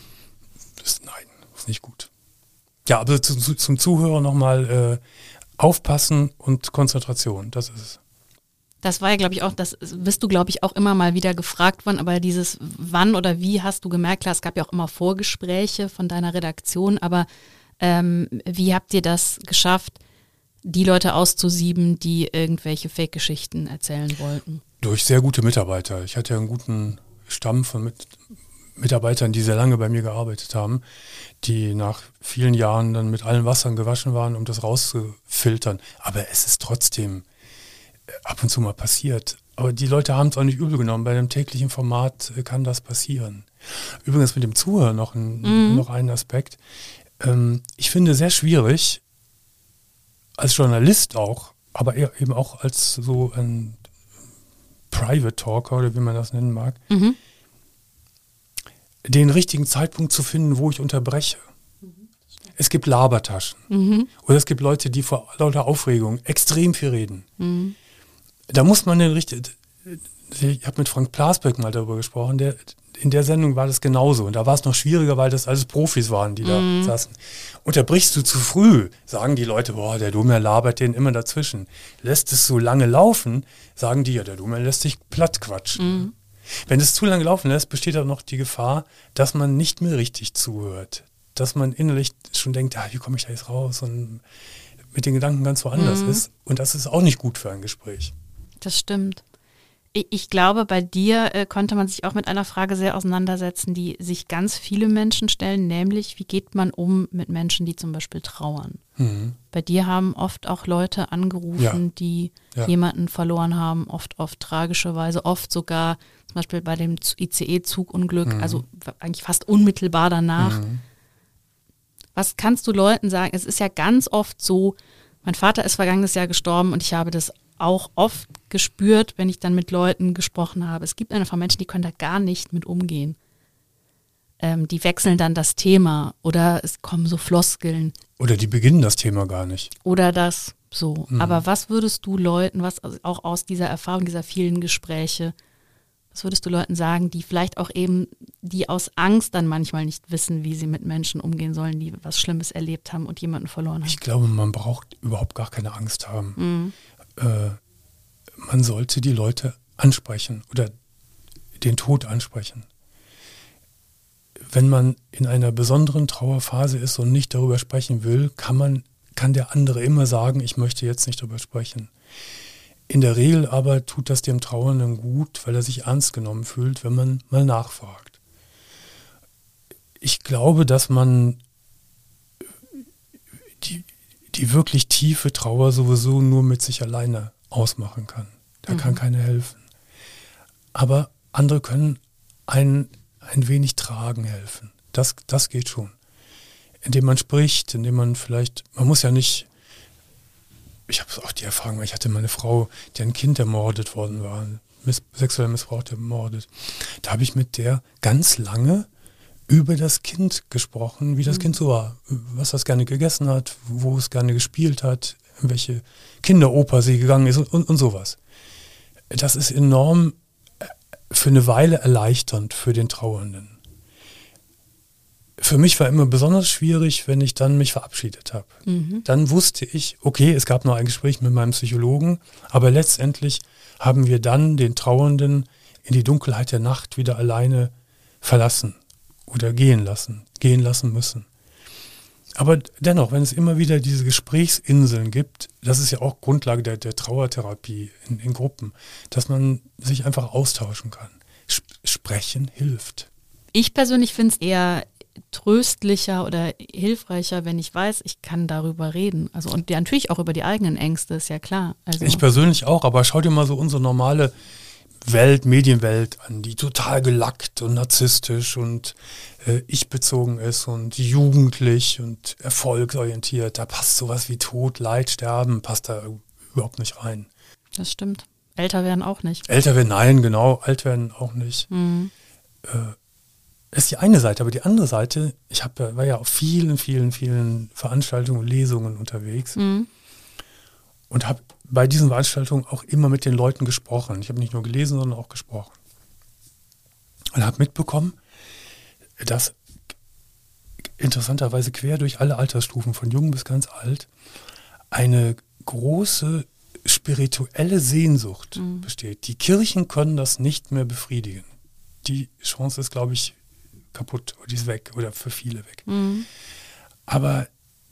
A: das, nein, ist nicht gut. Ja, aber zu, zu, zum Zuhörer nochmal äh, aufpassen und Konzentration, das ist es.
C: Das war ja, glaube ich, auch, das bist du, glaube ich, auch immer mal wieder gefragt worden, aber dieses wann oder wie hast du gemerkt, klar, es gab ja auch immer Vorgespräche von deiner Redaktion, aber ähm, wie habt ihr das geschafft, die Leute auszusieben, die irgendwelche Fake-Geschichten erzählen wollten?
A: Durch sehr gute Mitarbeiter. Ich hatte ja einen guten Stamm von mit Mitarbeitern, die sehr lange bei mir gearbeitet haben, die nach vielen Jahren dann mit allen Wassern gewaschen waren, um das rauszufiltern. Aber es ist trotzdem ab und zu mal passiert. Aber die Leute haben es auch nicht übel genommen. Bei einem täglichen Format äh, kann das passieren. Übrigens mit dem Zuhören noch ein, mhm. noch ein Aspekt. Ähm, ich finde sehr schwierig, als Journalist auch, aber eher eben auch als so ein Private Talker oder wie man das nennen mag, mhm. den richtigen Zeitpunkt zu finden, wo ich unterbreche. Mhm. Es gibt Labertaschen. Mhm. Oder es gibt Leute, die vor lauter Aufregung extrem viel reden. Mhm. Da muss man den richtigen... Ich habe mit Frank Plasberg mal darüber gesprochen, der, in der Sendung war das genauso. Und da war es noch schwieriger, weil das alles Profis waren, die da mhm. saßen. Unterbrichst du zu früh, sagen die Leute, boah, der Domer labert den immer dazwischen. Lässt es so lange laufen, sagen die, ja, der Domer lässt sich platt quatschen. Mhm. Wenn es zu lange laufen lässt, besteht auch noch die Gefahr, dass man nicht mehr richtig zuhört. Dass man innerlich schon denkt, ah, wie komme ich da jetzt raus? Und mit den Gedanken ganz woanders mhm. ist. Und das ist auch nicht gut für ein Gespräch.
C: Das stimmt. Ich glaube, bei dir äh, konnte man sich auch mit einer Frage sehr auseinandersetzen, die sich ganz viele Menschen stellen, nämlich wie geht man um mit Menschen, die zum Beispiel trauern. Mhm. Bei dir haben oft auch Leute angerufen, ja. die ja. jemanden verloren haben, oft auf tragische Weise, oft sogar zum Beispiel bei dem I C E-Zugunglück, mhm. also eigentlich fast unmittelbar danach. Mhm. Was kannst du Leuten sagen? Es ist ja ganz oft so, mein Vater ist vergangenes Jahr gestorben und ich habe das auch oft gespürt, wenn ich dann mit Leuten gesprochen habe. Es gibt einfach Menschen, die können da gar nicht mit umgehen. Ähm, die wechseln dann das Thema oder es kommen so Floskeln.
A: Oder die beginnen das Thema gar nicht.
C: Oder das so. Mhm. Aber was würdest du Leuten, was auch aus dieser Erfahrung, dieser vielen Gespräche, was würdest du Leuten sagen, die vielleicht auch eben, die aus Angst dann manchmal nicht wissen, wie sie mit Menschen umgehen sollen, die was Schlimmes erlebt haben und jemanden verloren haben?
A: Ich glaube, man braucht überhaupt gar keine Angst haben. Mhm. Äh, man sollte die Leute ansprechen oder den Tod ansprechen. Wenn man in einer besonderen Trauerphase ist und nicht darüber sprechen will, kann man, kann der andere immer sagen, ich möchte jetzt nicht darüber sprechen. In der Regel aber tut das dem Trauernden gut, weil er sich ernst genommen fühlt, wenn man mal nachfragt. Ich glaube, dass man die die wirklich tiefe Trauer sowieso nur mit sich alleine ausmachen kann. Da mhm. kann keiner helfen. Aber andere können einen ein wenig tragen helfen. Das, das geht schon. Indem man spricht, indem man vielleicht, man muss ja nicht, ich habe auch die Erfahrung, ich hatte meine Frau, die ein Kind ermordet worden war, miss, sexuell missbraucht ermordet. Da habe ich mit der ganz lange über das Kind gesprochen, wie das mhm. Kind so war, was das gerne gegessen hat, wo es gerne gespielt hat, in welche Kinderoper sie gegangen ist und, und, und sowas. Das ist enorm für eine Weile erleichternd für den Trauernden. Für mich war immer besonders schwierig, wenn ich dann mich verabschiedet habe. Mhm. Dann wusste ich, okay, es gab noch ein Gespräch mit meinem Psychologen, aber letztendlich haben wir dann den Trauernden in die Dunkelheit der Nacht wieder alleine verlassen. Oder gehen lassen, gehen lassen müssen. Aber dennoch, wenn es immer wieder diese Gesprächsinseln gibt, das ist ja auch Grundlage der, der Trauertherapie in, in Gruppen, dass man sich einfach austauschen kann. Sp- Sprechen hilft.
C: Ich persönlich finde es eher tröstlicher oder hilfreicher, wenn ich weiß, ich kann darüber reden. Also und ja, natürlich auch über die eigenen Ängste, ist ja klar. Also
A: ich persönlich auch, aber schau dir mal so unsere normale Welt, Medienwelt an, die total gelackt und narzisstisch und äh, ich-bezogen ist und jugendlich und erfolgsorientiert. Da passt sowas wie Tod, Leid, Sterben, passt da überhaupt nicht rein.
C: Das stimmt. Älter werden auch nicht.
A: Älter werden, nein, genau, alt werden auch nicht. Mhm. Äh, das ist die eine Seite, aber die andere Seite, ich hab, war ja auf vielen, vielen, vielen Veranstaltungen und Lesungen unterwegs mhm. und habe bei diesen Veranstaltungen auch immer mit den Leuten gesprochen. Ich habe nicht nur gelesen, sondern auch gesprochen. Und habe mitbekommen, dass interessanterweise quer durch alle Altersstufen, von jung bis ganz alt, eine große spirituelle Sehnsucht mhm. besteht. Die Kirchen können das nicht mehr befriedigen. Die Chance ist, glaube ich, kaputt, oder die ist weg oder für viele weg. Mhm. Aber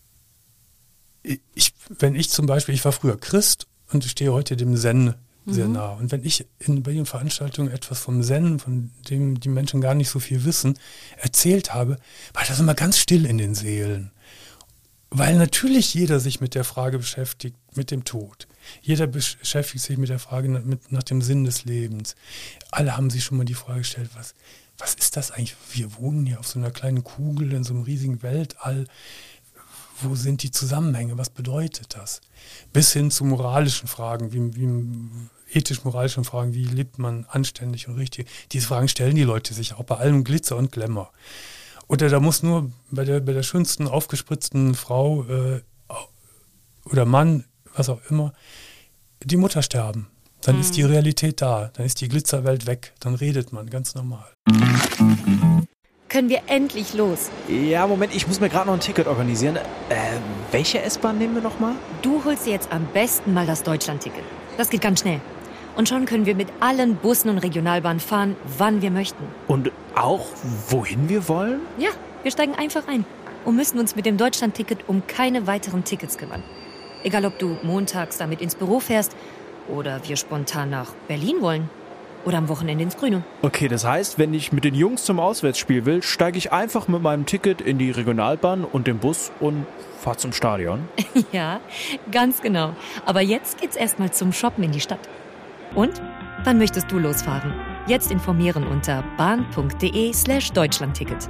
A: ich, wenn ich zum Beispiel, ich war früher Christ und stehe heute dem Zen sehr mhm. nah. Und wenn ich in, bei den Veranstaltungen etwas vom Zen, von dem die Menschen gar nicht so viel wissen, erzählt habe, war das immer ganz still in den Seelen. Weil natürlich jeder sich mit der Frage beschäftigt, mit dem Tod. Jeder beschäftigt sich mit der Frage nach, mit, nach dem Sinn des Lebens. Alle haben sich schon mal die Frage gestellt, was, was ist das eigentlich? Wir wohnen hier auf so einer kleinen Kugel in so einem riesigen Weltall. Wo sind die Zusammenhänge? Was bedeutet das? Bis hin zu moralischen Fragen, wie, wie ethisch-moralischen Fragen, wie lebt man anständig und richtig? Diese Fragen stellen die Leute sich auch bei allem Glitzer und Glamour. Oder da muss nur bei der, bei der schönsten, aufgespritzten Frau äh, oder Mann, was auch immer, die Mutter sterben. Dann mhm. ist die Realität da, dann ist die Glitzerwelt weg, dann redet man ganz normal.
D: Können wir endlich los?
E: Ja, Moment, ich muss mir gerade noch ein Ticket organisieren. Äh, welche S-Bahn nehmen wir nochmal?
D: Du holst dir jetzt am besten mal das Deutschland-Ticket. Das geht ganz schnell. Und schon können wir mit allen Bussen und Regionalbahnen fahren, wann wir möchten.
E: Und auch, wohin wir wollen?
D: Ja, wir steigen einfach ein und müssen uns mit dem Deutschland-Ticket um keine weiteren Tickets kümmern. Egal, ob du montags damit ins Büro fährst oder wir spontan nach Berlin wollen oder am Wochenende ins Grüne.
E: Okay, das heißt, wenn ich mit den Jungs zum Auswärtsspiel will, steige ich einfach mit meinem Ticket in die Regionalbahn und den Bus und fahre zum Stadion?
D: Ja, ganz genau. Aber jetzt geht's erstmal zum Shoppen in die Stadt. Und? Wann möchtest du losfahren? Jetzt informieren unter bahn.de slash Deutschlandticket.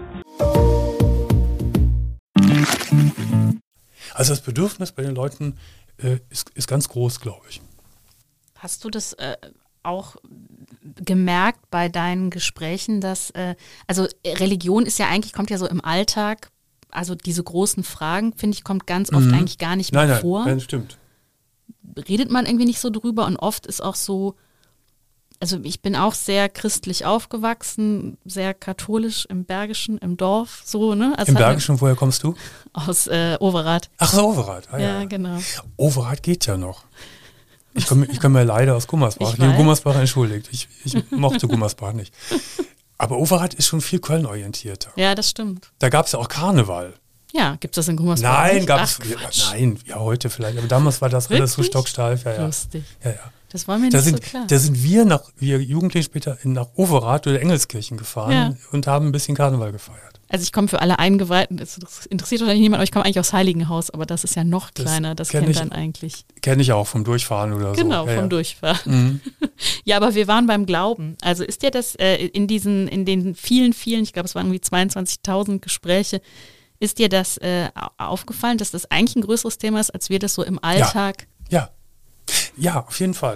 A: Also das Bedürfnis bei den Leuten äh, ist, ist ganz groß, glaube ich.
C: Hast du das äh, auch gemerkt bei deinen Gesprächen, dass, äh, also Religion ist ja eigentlich, kommt ja so im Alltag, also diese großen Fragen, finde ich, kommt ganz oft mhm. eigentlich gar nicht mehr
A: nein,
C: vor.
A: Nein, nein, stimmt.
C: Redet man irgendwie nicht so drüber und oft ist auch so, also ich bin auch sehr christlich aufgewachsen, sehr katholisch im Bergischen, im Dorf, so, ne? Also
A: Im Bergischen, woher kommst du?
C: Aus äh, Overath.
A: Ach so, Overath. Ah, ja,
C: ja, genau.
A: Overath geht ja noch. Ich komme ich komm ja leider aus Gummersbach. Ich bin Gummersbach entschuldigt. Ich, ich mochte Gummersbach nicht. Aber Overath ist schon viel Köln-orientierter.
C: Ja, das stimmt.
A: Da gab es ja auch Karneval.
C: Ja, gibt es das in Gummersbach?
A: Nein, gab es. Ja, nein, ja, heute vielleicht. Aber damals war das
C: Wirklich?
A: Alles so stocksteif. Ja, ja.
C: Lustig.
A: Ja, ja.
C: Das war mir
A: da
C: nicht
A: sind,
C: so klar.
A: Da sind wir, nach, wir Jugendliche später in, nach Overath oder Engelskirchen gefahren
C: ja.
A: und haben ein bisschen Karneval gefeiert.
C: Also ich komme für alle Eingeweihten, das interessiert wahrscheinlich niemand, aber ich komme eigentlich aus Heiligenhaus, aber das ist ja noch kleiner, das, das kennt
A: ich,
C: dann eigentlich.
A: Kenne ich auch vom Durchfahren oder
C: genau,
A: so.
C: Genau,
A: ja,
C: vom
A: ja.
C: Durchfahren.
A: Mhm.
C: Ja, aber wir waren beim Glauben. Also ist dir das äh, in diesen, in den vielen, vielen, ich glaube es waren irgendwie zweiundzwanzigtausend Gespräche, ist dir das äh, aufgefallen, dass das eigentlich ein größeres Thema ist, als wir das so im Alltag?
A: Ja, ja, ja, auf jeden Fall.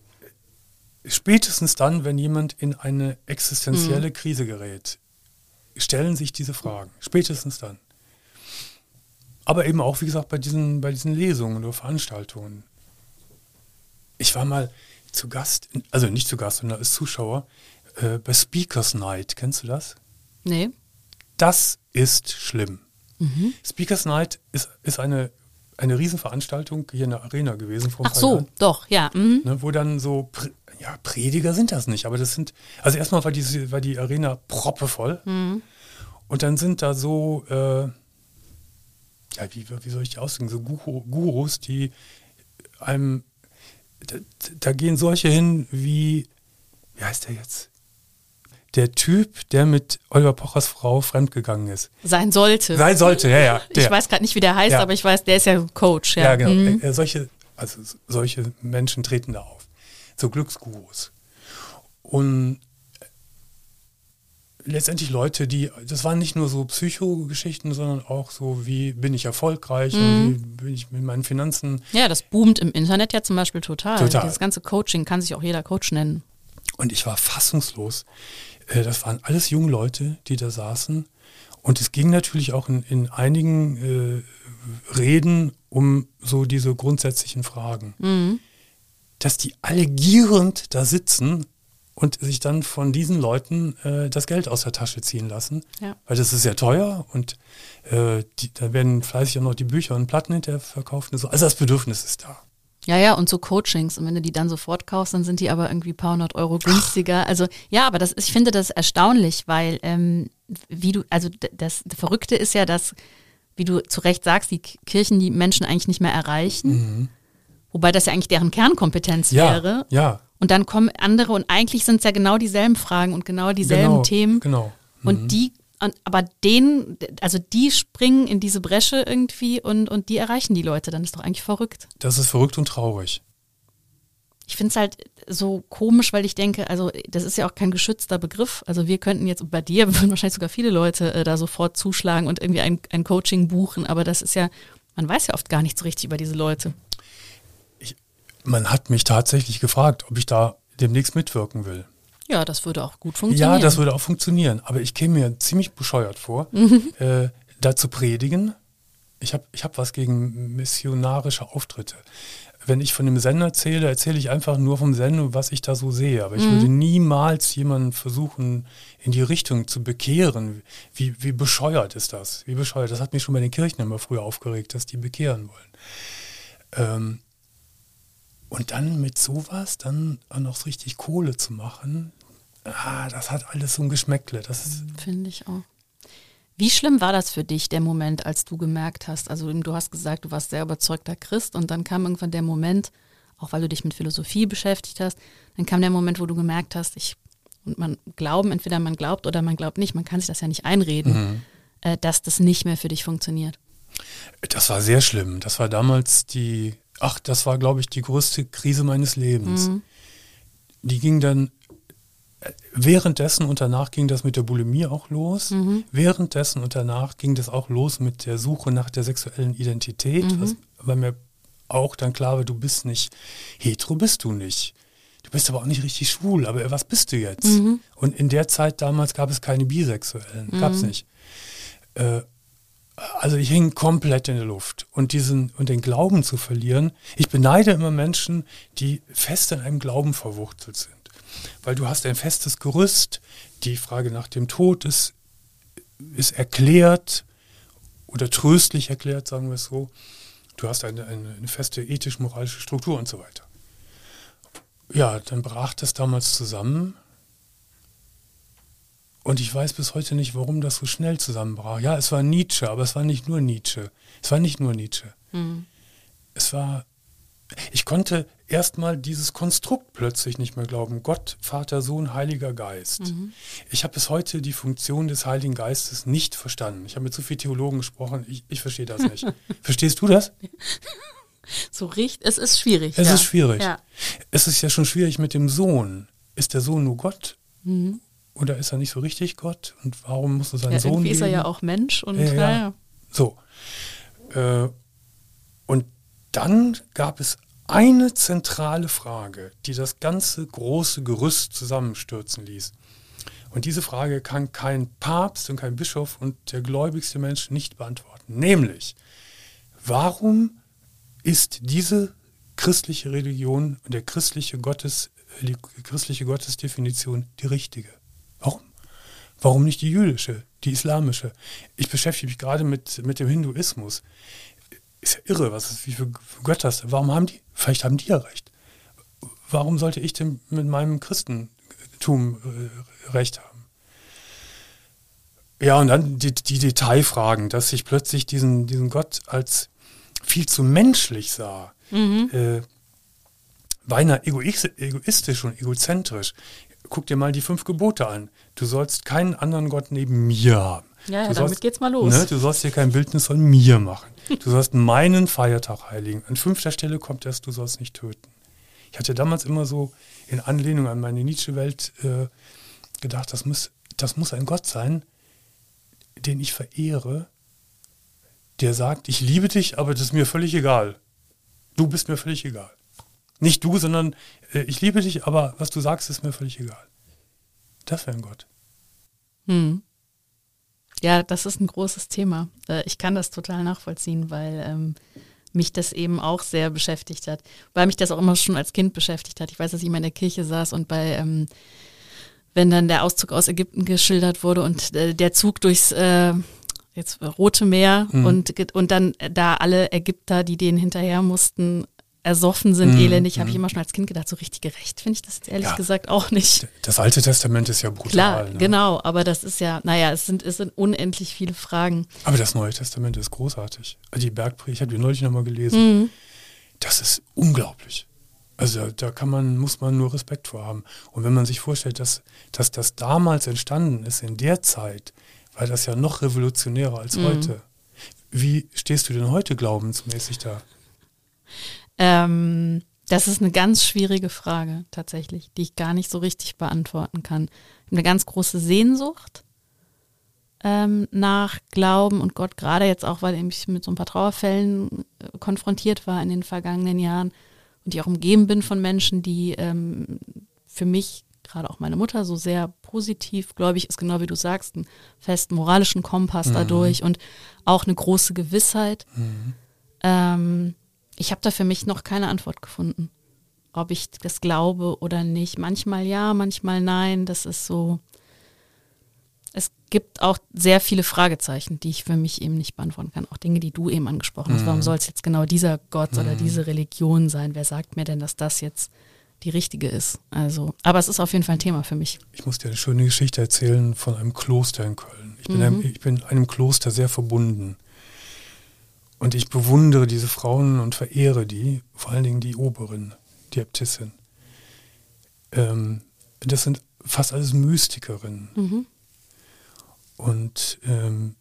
A: Spätestens dann, wenn jemand in eine existenzielle mhm. Krise gerät, stellen sich diese Fragen. Spätestens dann. Aber eben auch, wie gesagt, bei diesen, bei diesen Lesungen oder Veranstaltungen. Ich war mal zu Gast, also nicht zu Gast, sondern als Zuschauer, äh, bei Speakers Night. Kennst du das?
C: Nee.
A: Das ist schlimm.
C: Mhm.
A: Speakers Night ist, ist eine, eine Riesenveranstaltung hier in der Arena gewesen. Vor
C: Ach so,
A: Jahren.
C: doch, ja. Mhm.
A: Ne, wo dann so, ja, Prediger sind das nicht, aber das sind, also erstmal war die, war die Arena proppevoll
C: Mhm.
A: und dann sind da so, äh, ja, wie, wie soll ich die ausdrücken, so Guru, Gurus, die einem, da, da gehen solche hin wie, wie heißt der jetzt? Der Typ, der mit Oliver Pochers Frau fremdgegangen ist.
C: Sein sollte.
A: Sein sollte, ja, ja. Der.
C: Ich weiß gerade nicht, wie der heißt,
A: ja.
C: aber ich weiß, der ist ja Coach. Ja,
A: ja genau.
C: Mhm.
A: Äh, solche, also solche Menschen treten da auf. So Glücksgurus. Und letztendlich Leute, die, das waren nicht nur so Psychogeschichten, sondern auch so, wie bin ich erfolgreich,
C: Mhm.
A: und wie bin ich mit meinen Finanzen.
C: Ja, das boomt im Internet ja zum Beispiel total.
A: Total.
C: Das ganze Coaching kann sich auch jeder Coach nennen.
A: Und ich war fassungslos. Das waren alles junge Leute, die da saßen. Und es ging natürlich auch in, in einigen äh, Reden um so diese grundsätzlichen Fragen.
C: Mhm.
A: Dass die alle gierend da sitzen und sich dann von diesen Leuten äh, das Geld aus der Tasche ziehen lassen.
C: Ja.
A: Weil das ist sehr teuer und äh, die, da werden fleißig auch noch die Bücher und Platten hinterher verkauft. Also das Bedürfnis ist da.
C: Ja, ja, und so Coachings. Und wenn du die dann sofort kaufst, dann sind die aber irgendwie ein paar hundert Euro günstiger. Also ja, aber das ist, ich finde das erstaunlich, weil ähm, wie du, also das, das Verrückte ist ja, dass, wie du zu Recht sagst, die Kirchen die Menschen eigentlich nicht mehr erreichen.
A: Mhm.
C: Wobei das ja eigentlich deren Kernkompetenz
A: Ja,
C: wäre.
A: ja.
C: Und dann kommen andere und eigentlich sind es ja genau dieselben Fragen und genau dieselben
A: Genau,
C: Themen.
A: genau. Mhm.
C: Und die Und, aber denen, also die springen in diese Bresche irgendwie und, und die erreichen die Leute. Dann ist doch eigentlich verrückt.
A: Das ist verrückt und traurig.
C: Ich finde es halt so komisch, weil ich denke, also das ist ja auch kein geschützter Begriff. Also wir könnten jetzt, bei dir würden wahrscheinlich sogar viele Leute äh, da sofort zuschlagen und irgendwie ein, ein Coaching buchen. Aber das ist ja, man weiß ja oft gar nicht so richtig über diese Leute.
A: Ich, man hat mich tatsächlich gefragt, ob ich da demnächst mitwirken will.
C: Ja, das würde auch gut funktionieren.
A: Ja, das würde auch funktionieren. Aber ich käme mir ziemlich bescheuert vor, mhm. äh, da zu predigen. Ich habe ich hab was gegen missionarische Auftritte. Wenn ich von dem Sender erzähle, erzähle ich einfach nur vom Sender, was ich da so sehe. Aber ich mhm. würde niemals jemanden versuchen, in die Richtung zu bekehren. Wie, wie bescheuert ist das? Wie bescheuert. Das hat mich schon bei den Kirchen immer früher aufgeregt, dass die bekehren wollen. Ähm, und dann mit sowas dann auch noch so richtig Kohle zu machen, ah, das hat alles so ein Geschmäckle. Das
C: finde ich auch. Wie schlimm war das für dich, der Moment, als du gemerkt hast, also du hast gesagt, du warst sehr überzeugter Christ und dann kam irgendwann der Moment, auch weil du dich mit Philosophie beschäftigt hast, dann kam der Moment, wo du gemerkt hast, ich und man glauben, entweder man glaubt oder man glaubt nicht, man kann sich das ja nicht einreden, mhm. äh, dass das nicht mehr für dich funktioniert.
A: Das war sehr schlimm. Das war damals die, ach, das war, glaube ich, die größte Krise meines Lebens. Mhm. Die ging dann währenddessen und danach ging das mit der Bulimie auch los. Mhm. Währenddessen und danach ging das auch los mit der Suche nach der sexuellen Identität, mhm. was, weil mir auch dann klar war, du bist nicht hetero, bist du nicht. Du bist aber auch nicht richtig schwul, aber was bist du jetzt? Mhm. Und in der Zeit damals gab es keine Bisexuellen, mhm. gab es nicht. Äh, also ich hing komplett in der Luft. Und diesen und den Glauben zu verlieren, ich beneide immer Menschen, die fest in einem Glauben verwurzelt sind. Weil du hast ein festes Gerüst, die Frage nach dem Tod ist, ist erklärt oder tröstlich erklärt, sagen wir es so. Du hast eine, eine, eine feste ethisch-moralische Struktur und so weiter. Ja, dann brach das damals zusammen und ich weiß bis heute nicht, warum das so schnell zusammenbrach. Ja, es war Nietzsche, aber es war nicht nur Nietzsche. Es war nicht nur Nietzsche. Mhm. Es war... Ich konnte erstmal dieses Konstrukt plötzlich nicht mehr glauben. Gott, Vater, Sohn, Heiliger Geist. Mhm. Ich habe bis heute die Funktion des Heiligen Geistes nicht verstanden. Ich habe mit so vielen Theologen gesprochen, ich, ich verstehe das nicht. Verstehst du das?
C: So richtig, es ist schwierig.
A: Es
C: ja.
A: ist schwierig.
C: Ja.
A: Es ist ja schon schwierig mit dem Sohn. Ist der Sohn nur Gott? Mhm. Oder ist er nicht so richtig Gott? Und warum muss er seinen
C: ja,
A: Sohn
C: irgendwie
A: geben?
C: Ist er ja auch Mensch. Und
A: ja, ja. Ja. So. Äh, und dann gab es eine zentrale Frage, die das ganze große Gerüst zusammenstürzen ließ. Und diese Frage kann kein Papst und kein Bischof und der gläubigste Mensch nicht beantworten. Nämlich, warum ist diese christliche Religion und der christliche Gottes, die christliche Gottesdefinition die richtige? Warum? Warum nicht die jüdische, die islamische? Ich beschäftige mich gerade mit, mit dem Hinduismus. Ist ja irre, was ist, wie viele Götter hast du? Warum haben die? Vielleicht haben die ja recht. Warum sollte ich denn mit meinem Christentum äh, recht haben? Ja, und dann die, die Detailfragen, dass ich plötzlich diesen, diesen Gott als viel zu menschlich sah. Mhm. Äh, beinahe egoistisch und egozentrisch. Guck dir mal die fünf Gebote an. Du sollst keinen anderen Gott neben mir haben.
C: Ja, ja
A: du
C: damit
A: sollst,
C: geht's mal los.
A: Ne, du sollst dir kein Bildnis von mir machen. Du sollst meinen Feiertag heiligen. An fünfter Stelle kommt erst, du sollst nicht töten. Ich hatte damals immer so in Anlehnung an meine Nietzsche-Welt äh, gedacht, das muss, das muss ein Gott sein, den ich verehre, der sagt, ich liebe dich, aber das ist mir völlig egal. Du bist mir völlig egal. Nicht du, sondern äh, ich liebe dich, aber was du sagst, ist mir völlig egal. Das wäre ein Gott.
C: Hm. Ja, das ist ein großes Thema. Ich kann das total nachvollziehen, weil ähm, mich das eben auch sehr beschäftigt hat. Weil mich das auch immer schon als Kind beschäftigt hat. Ich weiß, dass ich immer in der Kirche saß und bei, ähm, wenn dann der Auszug aus Ägypten geschildert wurde und äh, der Zug durchs äh, jetzt Rote Meer mhm. und, und dann da alle Ägypter, die denen hinterher mussten, ersoffen sind, mhm. elendig, habe ich immer schon als Kind gedacht, so richtig gerecht finde ich das jetzt ehrlich ja. gesagt auch nicht.
A: Das Alte Testament ist ja brutal.
C: Klar,
A: ne?
C: Genau, aber das ist ja, naja, es sind, es sind unendlich viele Fragen.
A: Aber das Neue Testament ist großartig. Die Bergpredigt, ich habe die neulich nochmal gelesen. Mhm. Das ist unglaublich. Also da kann man, muss man nur Respekt vor haben. Und wenn man sich vorstellt, dass, dass das damals entstanden ist, in der Zeit, war das ja noch revolutionärer als mhm. heute. Wie stehst du denn heute glaubensmäßig da?
C: Ähm, das ist eine ganz schwierige Frage tatsächlich, die ich gar nicht so richtig beantworten kann. Ich habe eine ganz große Sehnsucht ähm, nach Glauben und Gott, gerade jetzt auch, weil ich mit so ein paar Trauerfällen äh, konfrontiert war in den vergangenen Jahren und ich auch umgeben bin von Menschen, die ähm, für mich, gerade auch meine Mutter, so sehr positiv, gläubig ist, genau wie du sagst, einen festen moralischen Kompass mhm. dadurch und auch eine große Gewissheit. Mhm. Ähm, ich habe da für mich noch keine Antwort gefunden, ob ich das glaube oder nicht. Manchmal ja, manchmal nein. Das ist so, es gibt auch sehr viele Fragezeichen, die ich für mich eben nicht beantworten kann. Auch Dinge, die du eben angesprochen hast. Mhm. Warum soll es jetzt genau dieser Gott mhm. oder diese Religion sein? Wer sagt mir denn, dass das jetzt die richtige ist? Also, aber es ist auf jeden Fall ein Thema für mich.
A: Ich muss dir eine schöne Geschichte erzählen von einem Kloster in Köln. Ich bin, mhm. einem, ich bin einem Kloster sehr verbunden. Und ich bewundere diese Frauen und verehre die, vor allen Dingen die Oberin, die Äbtissin. Ähm, das sind fast alles Mystikerinnen. Mhm. Und ähm,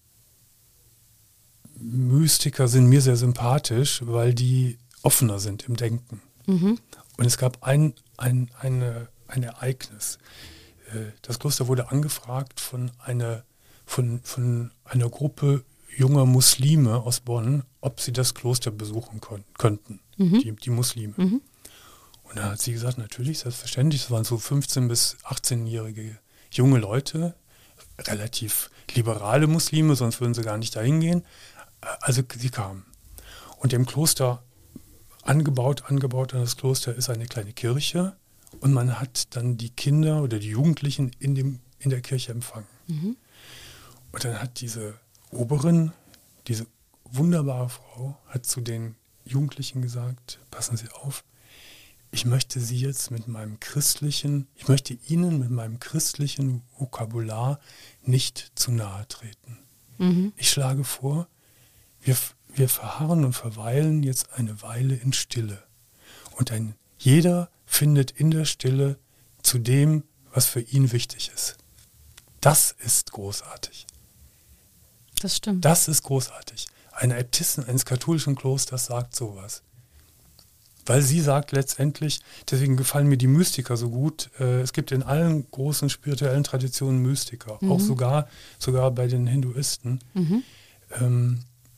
A: Mystiker sind mir sehr sympathisch, weil die offener sind im Denken. Mhm. Und es gab ein, ein, eine, ein Ereignis. Das Kloster wurde angefragt von einer, von, von einer Gruppe junger Muslime aus Bonn, ob sie das Kloster besuchen kon- könnten, mhm. die, die Muslime. Mhm. Und dann hat sie gesagt, natürlich, selbstverständlich, das waren so fünfzehn- bis achtzehnjährige junge Leute, relativ liberale Muslime, sonst würden sie gar nicht dahin gehen. Also sie kamen. Und im Kloster Angebaut, angebaut an das Kloster ist eine kleine Kirche und man hat dann die Kinder oder die Jugendlichen in, dem, in der Kirche empfangen. Mhm. Und dann hat diese Oberin, diese wunderbare Frau, hat zu den Jugendlichen gesagt, passen Sie auf, ich möchte Sie jetzt mit meinem christlichen, ich möchte Ihnen mit meinem christlichen Vokabular nicht zu nahe treten. Mhm. Ich schlage vor, wir Wir verharren und verweilen jetzt eine Weile in Stille. Und ein jeder findet in der Stille zu dem, was für ihn wichtig ist. Das ist großartig.
C: Das stimmt.
A: Das ist großartig. Eine Äbtissin eines katholischen Klosters sagt sowas. Weil sie sagt letztendlich, deswegen gefallen mir die Mystiker so gut, äh, es gibt in allen großen spirituellen Traditionen Mystiker, mhm. auch sogar, sogar bei den Hinduisten. Mhm. Ähm,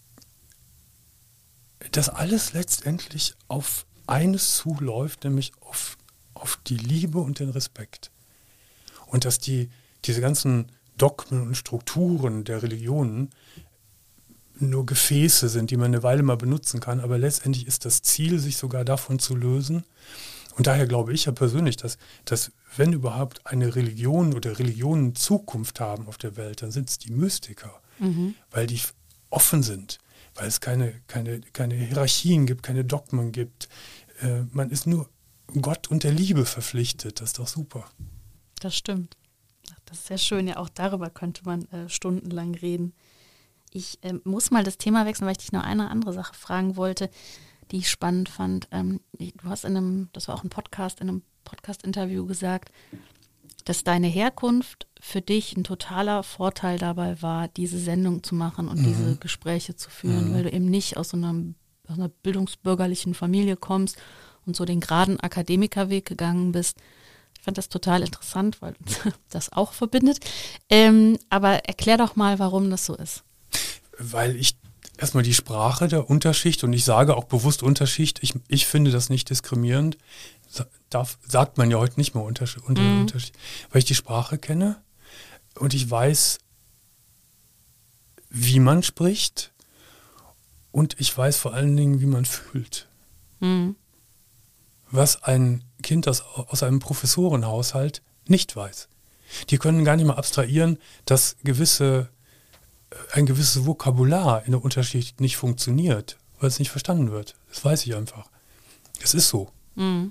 A: dass alles letztendlich auf eines zuläuft, nämlich auf, auf die Liebe und den Respekt. Und dass die, diese ganzen Dogmen und Strukturen der Religionen nur Gefäße sind, die man eine Weile mal benutzen kann, aber letztendlich ist das Ziel, sich sogar davon zu lösen. Und daher glaube ich ja persönlich, dass, dass wenn überhaupt eine Religion oder Religionen Zukunft haben auf der Welt, dann sind es die Mystiker, mhm. weil die offen sind. Weil es keine, keine, keine Hierarchien gibt, keine Dogmen gibt. Äh, man ist nur Gott und der Liebe verpflichtet. Das ist doch super.
C: Das stimmt. Das ist sehr schön. Ja, auch darüber könnte man äh, stundenlang reden. Ich äh, muss mal das Thema wechseln, weil ich dich noch eine andere Sache fragen wollte, die ich spannend fand. Ähm, du hast in einem, das war auch ein Podcast, in einem Podcast-Interview gesagt, dass deine Herkunft für dich ein totaler Vorteil dabei war, diese Sendung zu machen und mhm. diese Gespräche zu führen, mhm. weil du eben nicht aus so einer, aus einer bildungsbürgerlichen Familie kommst und so den geraden Akademikerweg gegangen bist. Ich fand das total interessant, weil das auch verbindet. Ähm, aber erklär doch mal, warum das so ist.
A: Weil ich erstmal die Sprache der Unterschicht, und ich sage auch bewusst Unterschicht, ich, ich finde das nicht diskriminierend, darf, sagt man ja heute nicht mehr Unterschied, unter, mhm. Unterschied, weil ich die Sprache kenne und ich weiß, wie man spricht und ich weiß vor allen Dingen, wie man fühlt. Mhm. Was ein Kind aus, aus einem Professorenhaushalt nicht weiß. Die können gar nicht mal abstrahieren, dass gewisse, ein gewisses Vokabular in der Unterschicht nicht funktioniert, weil es nicht verstanden wird. Das weiß ich einfach. Es ist so. Mhm.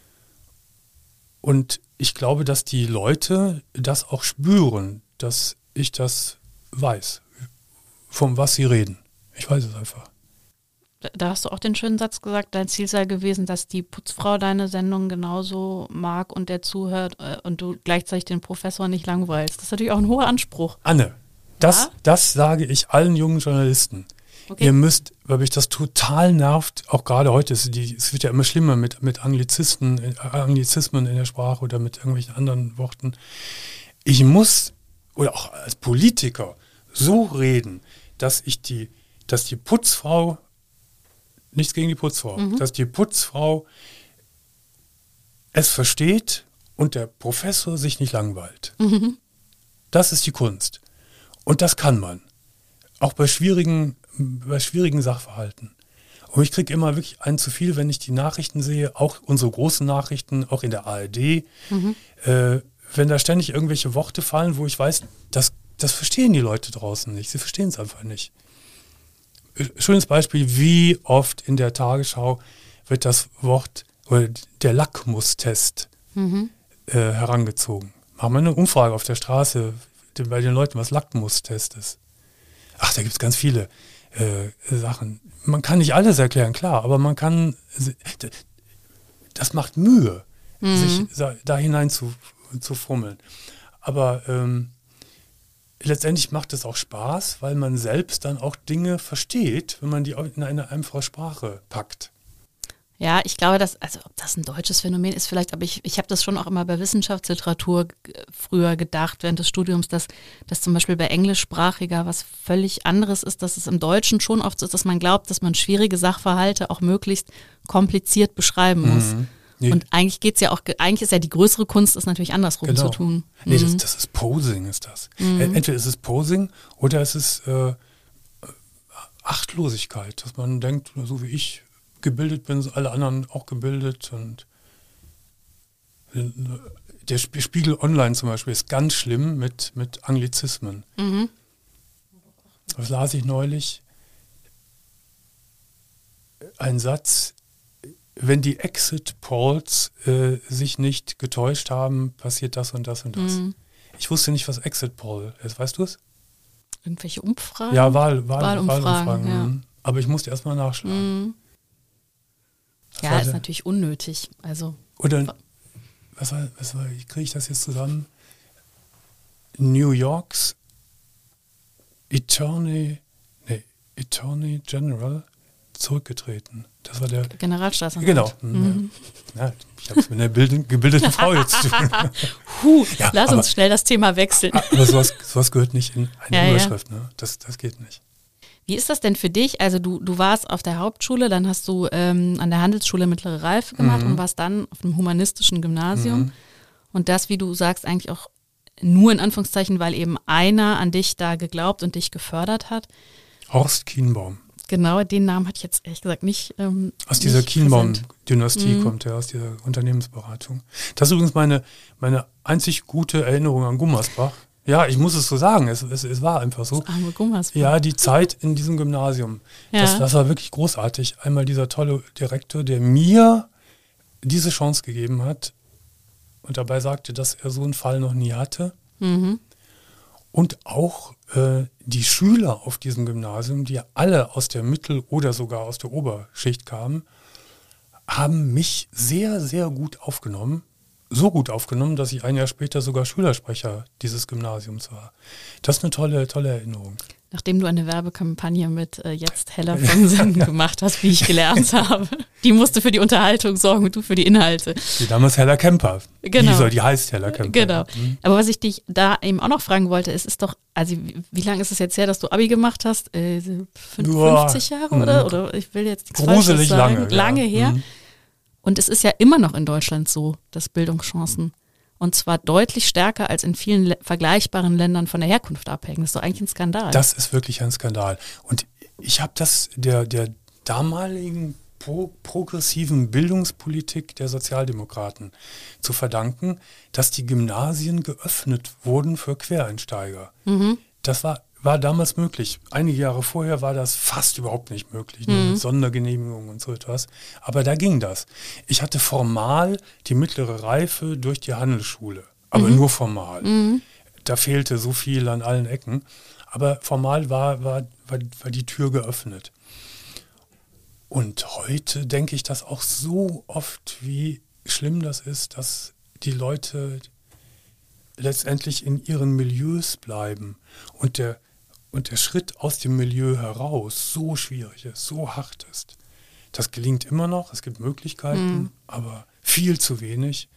A: Und ich glaube, dass die Leute das auch spüren, dass ich das weiß, von was sie reden. Ich weiß es einfach.
C: Da hast du auch den schönen Satz gesagt, dein Ziel sei gewesen, dass die Putzfrau deine Sendung genauso mag und der zuhört äh, und du gleichzeitig den Professor nicht langweilst. Das ist natürlich auch ein hoher Anspruch.
A: Anne, Das,
C: Ja?
A: das sage ich allen jungen Journalisten.
C: Okay.
A: Ihr müsst, weil mich das total nervt, auch gerade heute, ist die, es wird ja immer schlimmer mit, mit Anglizisten, äh, Anglizismen in der Sprache oder mit irgendwelchen anderen Worten. Ich muss, oder auch als Politiker, so reden, dass ich die, dass die Putzfrau, nichts gegen die Putzfrau, mhm. dass die Putzfrau es versteht und der Professor sich nicht langweilt. Mhm. Das ist die Kunst. Und das kann man. Auch bei schwierigen, bei schwierigen Sachverhalten. Und ich kriege immer wirklich einen zu viel, wenn ich die Nachrichten sehe, auch unsere großen Nachrichten, auch in der A R D, mhm. äh, wenn da ständig irgendwelche Worte fallen, wo ich weiß, das, das verstehen die Leute draußen nicht. Sie verstehen es einfach nicht. Schönes Beispiel, wie oft in der Tagesschau wird das Wort oder der Lackmustest mhm. äh, herangezogen. Machen wir eine Umfrage auf der Straße bei den Leuten, was Lackmustest ist. Ach, da gibt es ganz viele äh, Sachen. Man kann nicht alles erklären, klar, aber man kann, das macht Mühe, mhm. sich da hinein zu, zu fummeln. Aber ähm, letztendlich macht es auch Spaß, weil man selbst dann auch Dinge versteht, wenn man die in eine einfache Sprache packt.
C: Ja, ich glaube, dass, also ob das ein deutsches Phänomen ist vielleicht, aber ich, ich habe das schon auch immer bei Wissenschaftsliteratur g- früher gedacht, während des Studiums, dass, dass zum Beispiel bei Englischsprachiger was völlig anderes ist, dass es im Deutschen schon oft so ist, dass man glaubt, dass man schwierige Sachverhalte auch möglichst kompliziert beschreiben muss. Mhm. Nee. Und eigentlich geht's ja auch, eigentlich ist ja die größere Kunst, ist natürlich andersrum genau. zu tun.
A: Nee,
C: mhm.
A: das, das ist Posing, ist das. Mhm. Entweder ist es Posing oder es ist äh, Achtlosigkeit, dass man denkt, so wie ich gebildet bin, sind alle anderen auch gebildet. Und der Spiegel Online zum Beispiel ist ganz schlimm mit, mit Anglizismen. Mhm. Das las ich neulich. Ein Satz: Wenn die Exit-Polls äh, sich nicht getäuscht haben, passiert das und das und das. Mhm. Ich wusste nicht, was Exit-Poll ist. Weißt du es?
C: Irgendwelche Umfragen?
A: Ja, Wahl, Wahl,
C: Wahlumfragen.
A: Wahlumfragen.
C: Ja.
A: Aber ich musste erst mal nachschlagen.
C: Mhm. Ja, ist der, natürlich unnötig. Also,
A: oder, was war, was war, wie kriege ich das jetzt zusammen? New Yorks Attorney, nee, Attorney General zurückgetreten. Das war der
C: Generalstaatsanwalt.
A: Genau. Mhm. Ja, ich habe es mit einer Bildung, gebildeten Frau jetzt zu tun.
C: Huh,
A: ja,
C: lass
A: aber,
C: uns schnell das Thema wechseln.
A: Aber sowas, sowas gehört nicht in eine
C: ja,
A: Überschrift.
C: Ja.
A: Ne? Das, das geht nicht.
C: Wie ist das denn für dich? Also du, du warst auf der Hauptschule, dann hast du ähm, an der Handelsschule Mittlere Reife gemacht mhm. und warst dann auf dem humanistischen Gymnasium. Mhm. Und das, wie du sagst, eigentlich auch nur in Anführungszeichen, weil eben einer an dich da geglaubt und dich gefördert hat.
A: Horst Kienbaum.
C: Genau, den Namen hatte ich jetzt ehrlich gesagt nicht ähm,
A: Aus dieser Kienbaum-Dynastie mhm. kommt er, aus dieser Unternehmensberatung. Das ist übrigens meine, meine einzig gute Erinnerung an Gummersbach. Ja, ich muss es so sagen, es, es, es war einfach so.
C: Das arme Gummersbach.
A: Ja, die Zeit in diesem Gymnasium, ja. das, das war wirklich großartig. Einmal dieser tolle Direktor, der mir diese Chance gegeben hat und dabei sagte, dass er so einen Fall noch nie hatte. Mhm. Und auch äh, die Schüler auf diesem Gymnasium, die alle aus der Mittel- oder sogar aus der Oberschicht kamen, haben mich sehr, sehr gut aufgenommen. So gut aufgenommen, dass ich ein Jahr später sogar Schülersprecher dieses Gymnasiums war. Das ist eine tolle, tolle Erinnerung.
C: Nachdem du eine Werbekampagne mit äh, Jetzt heller von Sinn gemacht hast, wie ich gelernt habe. Die musste für die Unterhaltung sorgen und du für die Inhalte.
A: Die damals Hella Kemper.
C: Genau.
A: Die, soll, die heißt Hella Kemper.
C: Genau. Mhm. Aber was ich dich da eben auch noch fragen wollte, ist, ist doch, also wie, wie lange ist es jetzt her, dass du Abi gemacht hast? Äh, fünfzig Jahre
A: mhm.
C: oder? Oder ich will jetzt nichts
A: Gruselig
C: Falsches sagen.
A: lange.
C: Lange
A: ja.
C: her.
A: Mhm.
C: Und es ist ja immer noch in Deutschland so, dass Bildungschancen und zwar deutlich stärker als in vielen le- vergleichbaren Ländern von der Herkunft abhängen. Das ist doch eigentlich ein Skandal.
A: Das ist wirklich ein Skandal. Und ich habe das der, der damaligen pro- progressiven Bildungspolitik der Sozialdemokraten zu verdanken, dass die Gymnasien geöffnet wurden für Quereinsteiger. Mhm. Das war War damals möglich. Einige Jahre vorher war das fast überhaupt nicht möglich, mhm. nur mit Sondergenehmigungen und so etwas. Aber da ging das. Ich hatte formal die mittlere Reife durch die Handelsschule, aber mhm. nur formal. Mhm. Da fehlte so viel an allen Ecken. Aber formal war, war, war, war die Tür geöffnet. Und heute denke ich das auch so oft, wie schlimm das ist, dass die Leute letztendlich in ihren Milieus bleiben und der und der Schritt aus dem Milieu heraus so schwierig ist, so hart ist. Das gelingt immer noch, es gibt Möglichkeiten, mhm. aber viel zu wenig.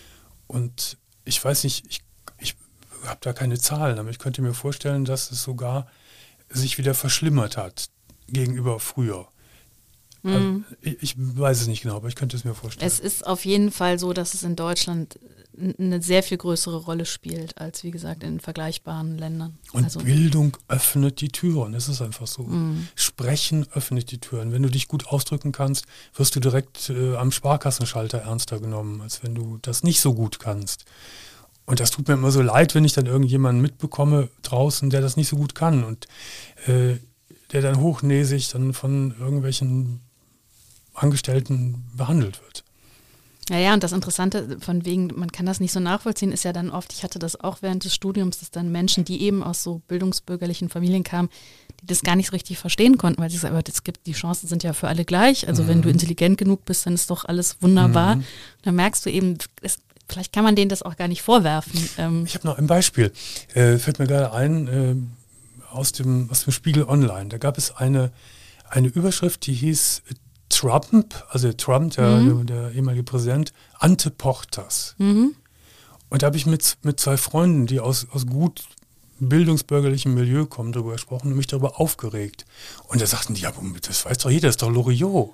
A: Und ich weiß nicht, ich, ich habe da keine Zahlen, aber ich könnte mir vorstellen, dass es sogar sich wieder verschlimmert hat gegenüber früher. Mhm. Also ich, ich weiß es nicht genau, aber ich könnte es mir vorstellen.
C: Es ist auf jeden Fall so, dass es in Deutschland eine sehr viel größere Rolle spielt, als wie gesagt in vergleichbaren Ländern.
A: Und
C: also,
A: Bildung öffnet die Türen, es ist einfach so.
C: Mhm.
A: Sprechen öffnet die Türen. Wenn du dich gut ausdrücken kannst, wirst du direkt äh, am Sparkassenschalter ernster genommen, als wenn du das nicht so gut kannst. Und das tut mir immer so leid, wenn ich dann irgendjemanden mitbekomme draußen, der das nicht so gut kann und äh, der dann hochnäsig dann von irgendwelchen Angestellten behandelt wird.
C: Ja, ja, und das Interessante von wegen, man kann das nicht so nachvollziehen, ist ja dann oft, ich hatte das auch während des Studiums, dass dann Menschen, die eben aus so bildungsbürgerlichen Familien kamen, die das gar nicht so richtig verstehen konnten, weil sie sagen, aber es gibt, die Chancen sind ja für alle gleich, also mhm. wenn du intelligent genug bist, dann ist doch alles wunderbar. Mhm. Dann merkst du eben, es, vielleicht kann man denen das auch gar nicht vorwerfen. Ähm
A: ich habe noch ein Beispiel, äh, fällt mir gerade ein, äh, aus dem, aus dem Spiegel Online, da gab es eine, eine Überschrift, die hieß Trump, also Trump, der, mhm. der, der ehemalige Präsident, ante portas.
C: Mhm.
A: Und da habe ich mit, mit zwei Freunden, die aus, aus gut bildungsbürgerlichem Milieu kommen, darüber gesprochen und mich darüber aufgeregt. Und da sagten die, ja, das weiß doch jeder, das ist doch Loriot.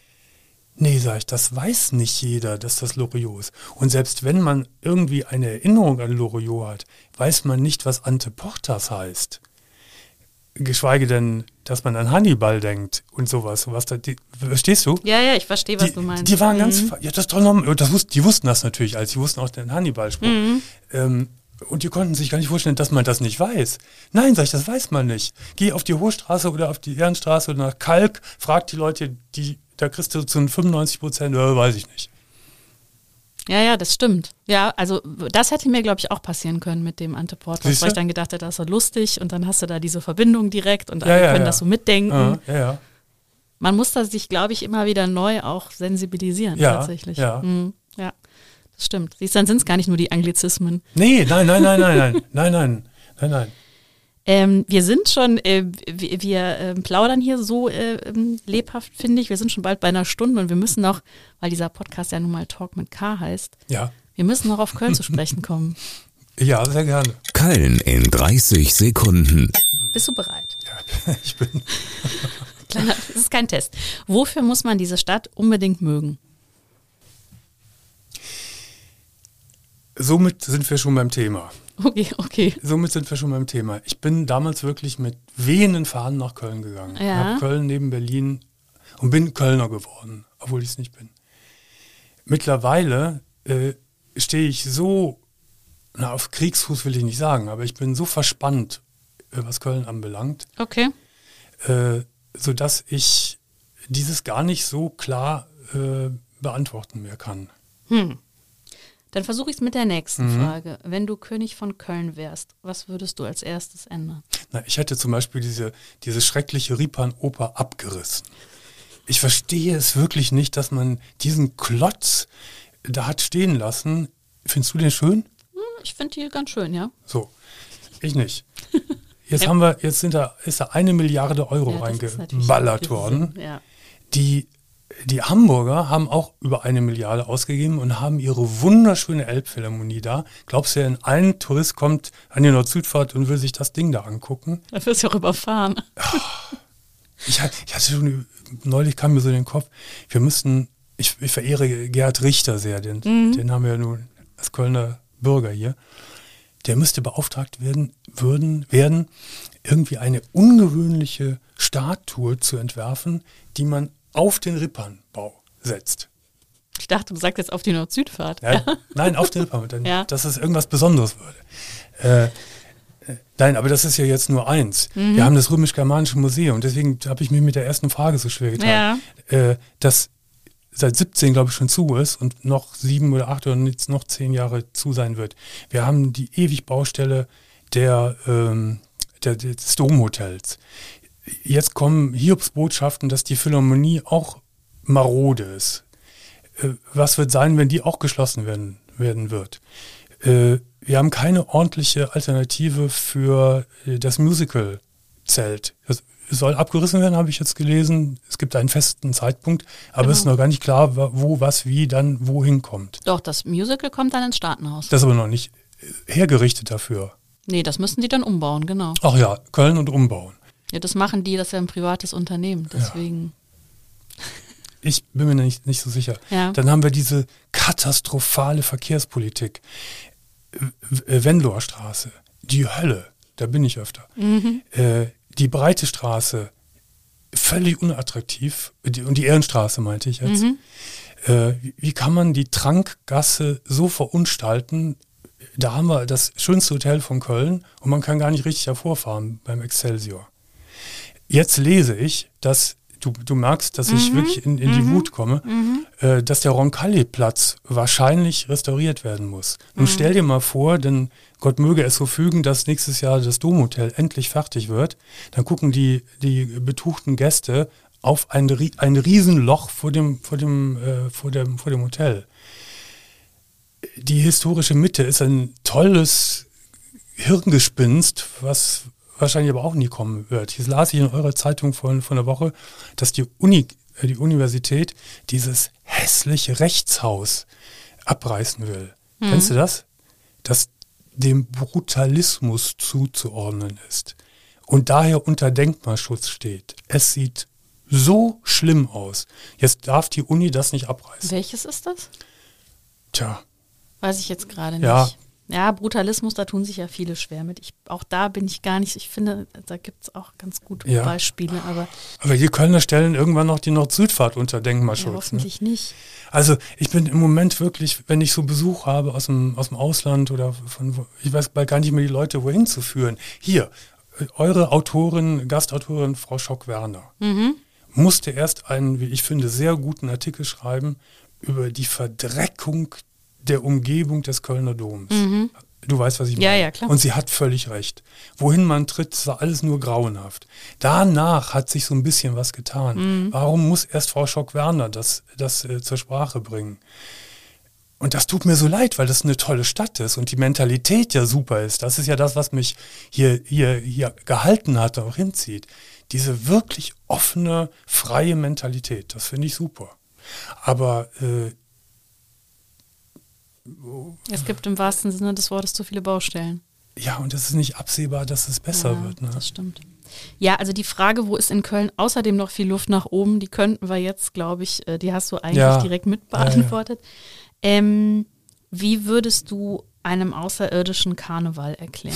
A: Nee, sag ich, das weiß nicht jeder, dass das Loriot ist. Und selbst wenn man irgendwie eine Erinnerung an Loriot hat, weiß man nicht, was ante portas heißt. Geschweige denn, dass man an Hannibal denkt und sowas. Was da, die, verstehst du?
C: Ja, ja, ich verstehe, was
A: die,
C: du meinst.
A: Die waren
C: mhm.
A: ganz, ja, das ist doch normal. Das wussten, die wussten das natürlich, als sie wussten auch den Hannibal-Spruch.
C: Mhm.
A: Ähm, und die konnten sich gar nicht vorstellen, dass man das nicht weiß. Nein, sag ich, das weiß man nicht. Geh auf die Hochstraße oder auf die Ehrenstraße oder nach Kalk, frag die Leute, die, da kriegst du zu fünfundneunzig Prozent, äh, weiß ich nicht.
C: Ja, ja, das stimmt. Ja, also das hätte mir, glaube ich, auch passieren können mit dem ante portas, weil ich dann gedacht hätte, das ist so lustig und dann hast du da diese Verbindung direkt und alle
A: ja, ja,
C: können
A: ja.
C: das so mitdenken.
A: Ja, ja, ja.
C: Man muss da sich, glaube ich, immer wieder neu auch sensibilisieren,
A: ja,
C: tatsächlich.
A: Ja.
C: Mhm, ja, das stimmt. Siehst du, dann sind es gar nicht nur die Anglizismen.
A: Nee, nein, nein, nein, nein, nein, nein, nein, nein, nein.
C: Ähm, wir sind schon, äh, wir, wir äh, plaudern hier so äh, lebhaft, finde ich. Wir sind schon bald bei einer Stunde und wir müssen noch, weil dieser Podcast ja nun mal Talk mit K heißt,
A: ja. wir
C: müssen noch auf Köln zu sprechen kommen.
A: Ja, sehr gerne.
B: Köln in dreißig Sekunden.
C: Bist du bereit?
A: Ja, ich bin.
C: Kleiner, das ist kein Test. Wofür muss man diese Stadt unbedingt mögen?
A: Somit sind wir schon beim Thema.
C: Okay, okay.
A: Somit sind wir schon beim Thema. Ich bin damals wirklich mit wehenden Fahnen nach Köln gegangen.
C: Ja.
A: Ich habe Köln neben Berlin und bin Kölner geworden, obwohl ich es nicht bin. Mittlerweile äh, stehe ich so, na, auf Kriegsfuß will ich nicht sagen, aber ich bin so verspannt, äh, was Köln anbelangt,
C: Okay.
A: äh, sodass ich dieses gar nicht so klar äh, beantworten mehr kann.
C: Hm. Dann versuche ich es mit der nächsten
A: Mhm.
C: Frage. Wenn du König von Köln wärst, was würdest du als erstes ändern?
A: Na, ich hätte zum Beispiel diese, diese schreckliche Ripan-Oper abgerissen. Ich verstehe es wirklich nicht, dass man diesen Klotz da hat stehen lassen. Findest du den schön?
C: Hm, ich finde die ganz schön, ja.
A: So, ich nicht. Jetzt haben wir, jetzt sind da, ist da eine Milliarde Euro
C: Ja, das ist natürlich
A: reingeballert
C: ein
A: worden.
C: Sinn, ja.
A: Die, die Hamburger haben auch über eine Milliarde ausgegeben und haben ihre wunderschöne Elbphilharmonie da. Glaubst du denn, ein Tourist kommt an die Nord-Süd-Fahrt und will sich das Ding da angucken?
C: Da wirst du auch überfahren.
A: Ich, ich hatte schon, neulich kam mir so in den Kopf, wir müssten, ich, ich verehre Gerhard Richter sehr, den,
C: Mhm.
A: den haben wir ja nun als Kölner Bürger hier. Der müsste beauftragt werden, würden, werden, irgendwie eine ungewöhnliche Statue zu entwerfen, die man auf den Rippernbau setzt.
C: Ich dachte, du sagst jetzt auf die Nord-Süd-Fahrt.
A: Ja, nein, auf den Rippern, dann,
C: Ja.
A: dass es irgendwas Besonderes würde. Äh, Nein, aber das ist ja jetzt nur eins.
C: Mhm.
A: Wir haben das Römisch-Germanische Museum. Deswegen habe ich mir mit der ersten Frage so schwer getan.
C: Ja.
A: Äh, das seit siebzehn, glaube ich, schon zu ist und noch sieben oder acht oder jetzt noch zehn Jahre zu sein wird. Wir haben die ewig Baustelle der, ähm, der, des Domhotels. Jetzt kommen Hiobsbotschaften, dass die Philharmonie auch marode ist. Äh, was wird sein, wenn die auch geschlossen werden, werden wird? Äh, wir haben keine ordentliche Alternative für äh, das Musical Zelt. Das soll abgerissen werden, habe ich jetzt gelesen. Es gibt einen festen Zeitpunkt, aber
C: Genau.
A: es ist noch gar nicht klar, wo, was, wie dann wohin kommt.
C: Doch, das Musical kommt dann ins Staatenhaus.
A: Das ist aber noch nicht hergerichtet dafür.
C: Nee, das müssen die dann umbauen, genau.
A: Ach ja, Köln und umbauen.
C: Ja, das machen die, das ist ja ein privates Unternehmen, deswegen.
A: Ich bin mir nicht, nicht so sicher.
C: Ja.
A: Dann haben wir diese katastrophale Verkehrspolitik. W- Wendloer Straße, die Hölle, da bin ich öfter.
C: Mhm.
A: Äh, die Breite Straße, völlig unattraktiv. Die, und die Ehrenstraße meinte ich jetzt.
C: Mhm.
A: Äh, wie, wie kann man die Trankgasse so verunstalten? Da haben wir das schönste Hotel von Köln und man kann gar nicht richtig hervorfahren beim Excelsior. Jetzt lese ich, dass du, du merkst, dass ich
C: Mhm.
A: wirklich in, in die
C: Mhm.
A: Wut komme,
C: Mhm.
A: äh, dass der Roncalli-Platz wahrscheinlich restauriert werden muss. Nun stell dir mal vor, denn Gott möge es so fügen, dass nächstes Jahr das Domhotel endlich fertig wird. Dann gucken die, die betuchten Gäste auf ein, Rie- ein Riesenloch vor dem, vor, dem, äh, vor, dem, vor dem Hotel. Die historische Mitte ist ein tolles Hirngespinst, was wahrscheinlich aber auch nie kommen wird. Hier las ich in eurer Zeitung von, von der Woche, dass die Uni, äh, die Universität dieses hässliche Rechtshaus abreißen will.
C: Mhm.
A: Kennst du das? Das dem Brutalismus zuzuordnen ist und daher unter Denkmalschutz steht. Es sieht so schlimm aus. Jetzt darf die Uni das nicht abreißen.
C: Welches ist das?
A: Tja,
C: Weiß ich jetzt gerade nicht.
A: Ja.
C: Ja, Brutalismus, da tun sich ja viele schwer mit. Ich, auch da bin ich gar nicht, ich finde, da gibt es auch ganz gute
A: Ja.
C: Beispiele, aber
A: aber die Kölner stellen irgendwann noch die Nord-Süd-Fahrt unter
C: ja,
A: Denkmalschutz. ne?
C: hoffentlich nicht.
A: Also ich bin im Moment wirklich, wenn ich so Besuch habe aus dem, aus dem Ausland oder von, wo- ich weiß bald gar nicht mehr die Leute wohin zu führen. Hier, äh, eure Autorin, Gastautorin Frau Schock-Werner
C: Mhm.
A: musste erst einen, wie ich finde, sehr guten Artikel schreiben über die Verdreckung der Umgebung des Kölner Doms.
C: Mhm.
A: Du weißt, was ich meine.
C: Ja, ja, klar.
A: Und sie hat völlig recht. Wohin man tritt, ist alles nur grauenhaft. Danach hat sich so ein bisschen was getan.
C: Mhm.
A: Warum muss erst Frau Schock-Werner das, das äh, zur Sprache bringen? Und das tut mir so leid, weil das eine tolle Stadt ist und die Mentalität ja super ist. Das ist ja das, was mich hier, hier, hier gehalten hat und auch hinzieht. Diese wirklich offene, freie Mentalität, das finde ich super. Aber äh,
C: Es gibt im wahrsten Sinne des Wortes zu viele Baustellen.
A: ja, und es ist nicht absehbar, dass es besser
C: Ja,
A: wird. Ne?
C: das stimmt. Ja, also die Frage, wo ist in Köln außerdem noch viel Luft nach oben, die könnten wir jetzt, glaube ich, äh, die hast du eigentlich
A: Ja.
C: direkt mit
A: Ja, ja.
C: beantwortet. Ähm, wie würdest du einem außerirdischen Karneval erklären?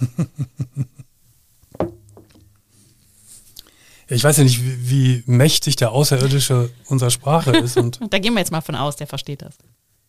A: Ich weiß ja nicht, wie, wie mächtig der Außerirdische unserer Sprache ist. Und
C: Da gehen wir jetzt mal von aus, der versteht das.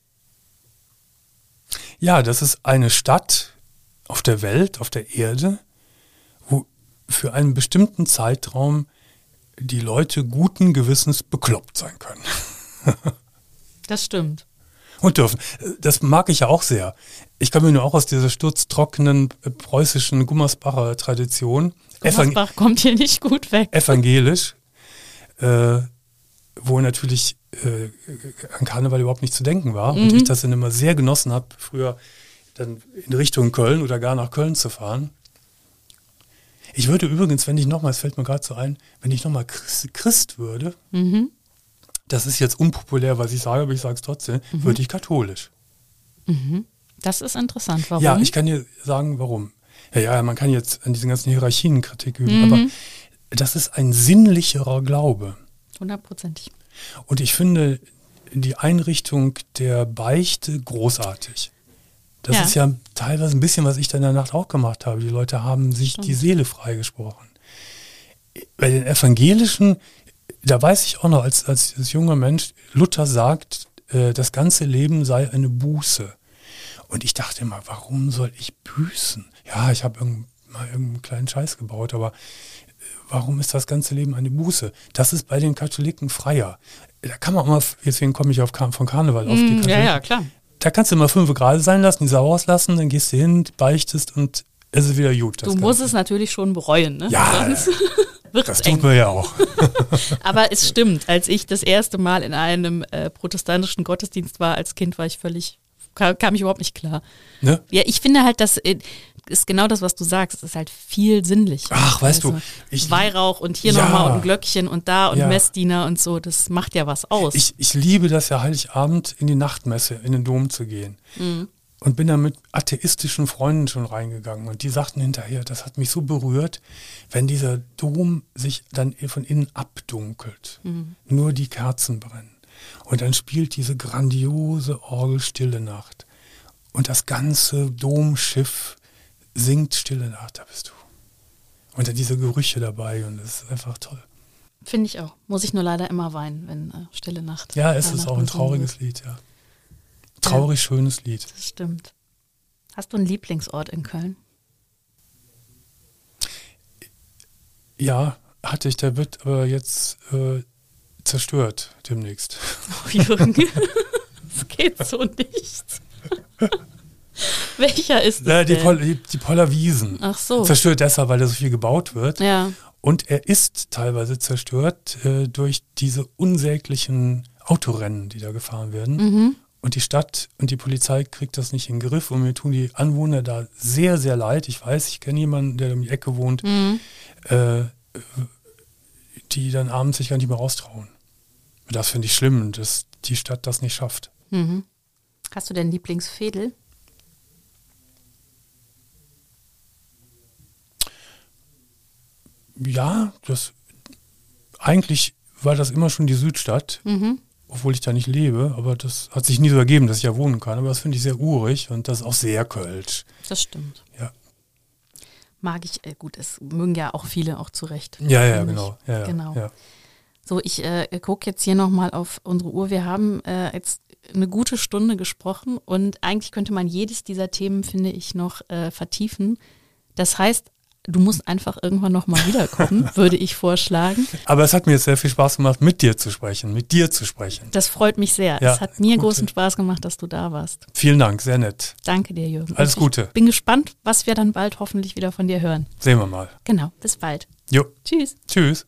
A: ja, das ist eine Stadt auf der Welt, auf der Erde, wo für einen bestimmten Zeitraum die Leute guten Gewissens bekloppt sein können.
C: Das stimmt.
A: Und dürfen. Das mag ich ja auch sehr. Ich komme nur auch aus dieser sturztrockenen äh, preußischen Gummersbacher Tradition. Evang-
C: Gummersbach kommt hier nicht gut weg.
A: evangelisch, äh, wo natürlich äh, an Karneval überhaupt nicht zu denken war. Und
C: Mhm.
A: ich das dann immer sehr genossen habe, früher dann in Richtung Köln oder gar nach Köln zu fahren. Ich würde übrigens, wenn ich nochmal, es fällt mir gerade so ein, wenn ich nochmal Christ, Christ würde,
C: Mhm.
A: das ist jetzt unpopulär, was ich sage, aber ich sage es trotzdem,
C: Mhm.
A: würde ich katholisch.
C: Das ist interessant. Warum?
A: Ja, ich kann dir sagen, warum. Ja, ja, man kann jetzt an diesen ganzen Hierarchien Kritik üben,
C: Mhm.
A: aber das ist ein sinnlicherer Glaube.
C: Hundertprozentig.
A: Und ich finde die Einrichtung der Beichte großartig. Das
C: Ja.
A: ist ja teilweise ein bisschen, was ich dann in der Nacht auch gemacht habe. Die Leute haben sich
C: Stimmt.
A: die Seele freigesprochen. Bei den Evangelischen, da weiß ich auch noch, als, als, als junger Mensch, Luther sagt, äh, das ganze Leben sei eine Buße. Und ich dachte immer, warum soll ich büßen? Ja, ich habe irgend, mal irgendeinen kleinen Scheiß gebaut, aber warum ist das ganze Leben eine Buße? Das ist bei den Katholiken freier. Da kann man auch mal, deswegen komme ich auf Kar- von Karneval auf die
C: Mhm,
A: Katholiken.
C: ja, ja, klar.
A: Da kannst du immer fünf Grad sein lassen, die Sau rauslassen, dann gehst du hin, beichtest und es ist wieder gut. das
C: Du musst
A: Ganze.
C: es natürlich schon bereuen, ne?
A: Ja,
C: Sonst wird's
A: Das
C: eng.
A: tut man ja auch.
C: Aber es stimmt, als ich das erste Mal in einem äh, protestantischen Gottesdienst war, als Kind war ich völlig, kam, kam ich überhaupt nicht klar.
A: Ne?
C: Ja, ich finde halt, dass äh, ist genau das, was du sagst. Es ist halt viel sinnlicher.
A: Ach, weißt
C: also
A: du, ich,
C: Weihrauch und hier
A: ja,
C: nochmal und ein Glöckchen und da und
A: ja.
C: Messdiener und so, das macht ja was aus.
A: Ich, ich liebe das ja Heiligabend in die Nachtmesse, in den Dom zu gehen.
C: Mhm.
A: Und bin da mit atheistischen Freunden schon reingegangen. Und die sagten hinterher, das hat mich so berührt, wenn dieser Dom sich dann von innen abdunkelt. Mhm. Nur die Kerzen brennen. Und dann spielt diese grandiose Orgel Stille Nacht. Und das ganze Domschiff singt Stille Nacht, da bist du. Und dann diese Gerüche dabei und das ist einfach toll.
C: Finde ich auch. Muss ich nur leider immer weinen, wenn äh, Stille Nacht.
A: Ja, es ist auch ein trauriges Lied, ja. Traurig ja, schönes Lied.
C: Das stimmt. Hast du einen Lieblingsort in Köln?
A: Ja, hatte ich. Der wird aber jetzt äh, zerstört demnächst.
C: Oh, Jürgen, das geht so nicht. Welcher ist das
A: ja, die,
C: denn?
A: Pol- die, die Poller Wiesen.
C: Ach so.
A: Zerstört deshalb, weil da so viel gebaut wird.
C: Ja.
A: Und er ist teilweise zerstört äh, durch diese unsäglichen Autorennen, die da gefahren werden. Mhm. Und die Stadt und die Polizei kriegt das nicht in den Griff. Und mir tun die Anwohner da sehr, sehr leid. Ich weiß, ich kenne jemanden, der um die Ecke wohnt, mhm. äh, die dann abends sich gar nicht mehr raustrauen. Das finde ich schlimm, dass die Stadt das nicht schafft.
C: Mhm. Hast du denn Lieblingsfädel?
A: Ja, das eigentlich war das immer schon die Südstadt. Mhm. Obwohl ich da nicht lebe, aber das hat sich nie so ergeben, dass ich ja wohnen kann. Aber das finde ich sehr urig und das ist auch sehr kölsch.
C: Das stimmt.
A: Ja.
C: Mag ich, äh, gut, es mögen ja auch viele auch zurecht.
A: Ja, ja, genau. Ja, ja,
C: genau.
A: Ja.
C: So, ich äh, gucke jetzt hier nochmal auf unsere Uhr. Wir haben äh, jetzt eine gute Stunde gesprochen und eigentlich könnte man jedes dieser Themen, finde ich, noch äh, vertiefen. Das heißt, du musst einfach irgendwann nochmal wiederkommen, würde ich vorschlagen.
A: Aber es hat mir jetzt sehr viel Spaß gemacht, mit dir zu sprechen, mit dir zu sprechen.
C: Das freut mich sehr.
A: Ja,
C: es hat mir
A: Gute.
C: großen Spaß gemacht, dass du da warst.
A: Vielen Dank, sehr nett.
C: Danke dir, Jürgen.
A: Alles
C: und
A: Gute.
C: Ich bin gespannt, was wir dann bald hoffentlich wieder von dir hören.
A: Sehen wir mal.
C: Genau, bis bald.
A: Jo.
C: Tschüss.
A: Tschüss.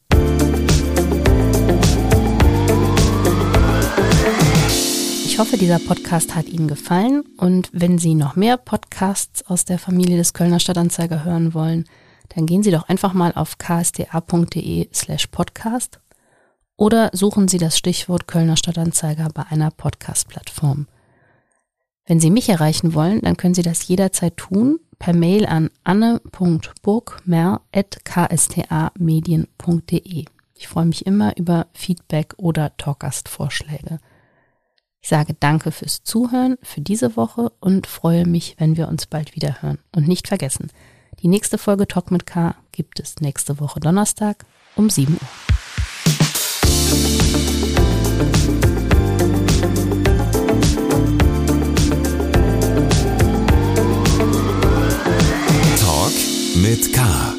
C: Ich hoffe, dieser Podcast hat Ihnen gefallen und wenn Sie noch mehr Podcasts aus der Familie des Kölner Stadtanzeiger hören wollen, dann gehen Sie doch einfach mal auf ksda.de slash podcast oder suchen Sie das Stichwort Kölner Stadtanzeiger bei einer Podcast-Plattform. Wenn Sie mich erreichen wollen, dann können Sie das jederzeit tun per Mail an anne punkt burgmerr at ksta-medien punkt de. Ich freue mich immer über Feedback oder Talkgastvorschläge. Ich sage danke fürs Zuhören für diese Woche und freue mich, wenn wir uns bald wieder hören. Und nicht vergessen, die nächste Folge Talk mit K gibt es nächste Woche Donnerstag um sieben Uhr.
B: Talk mit K.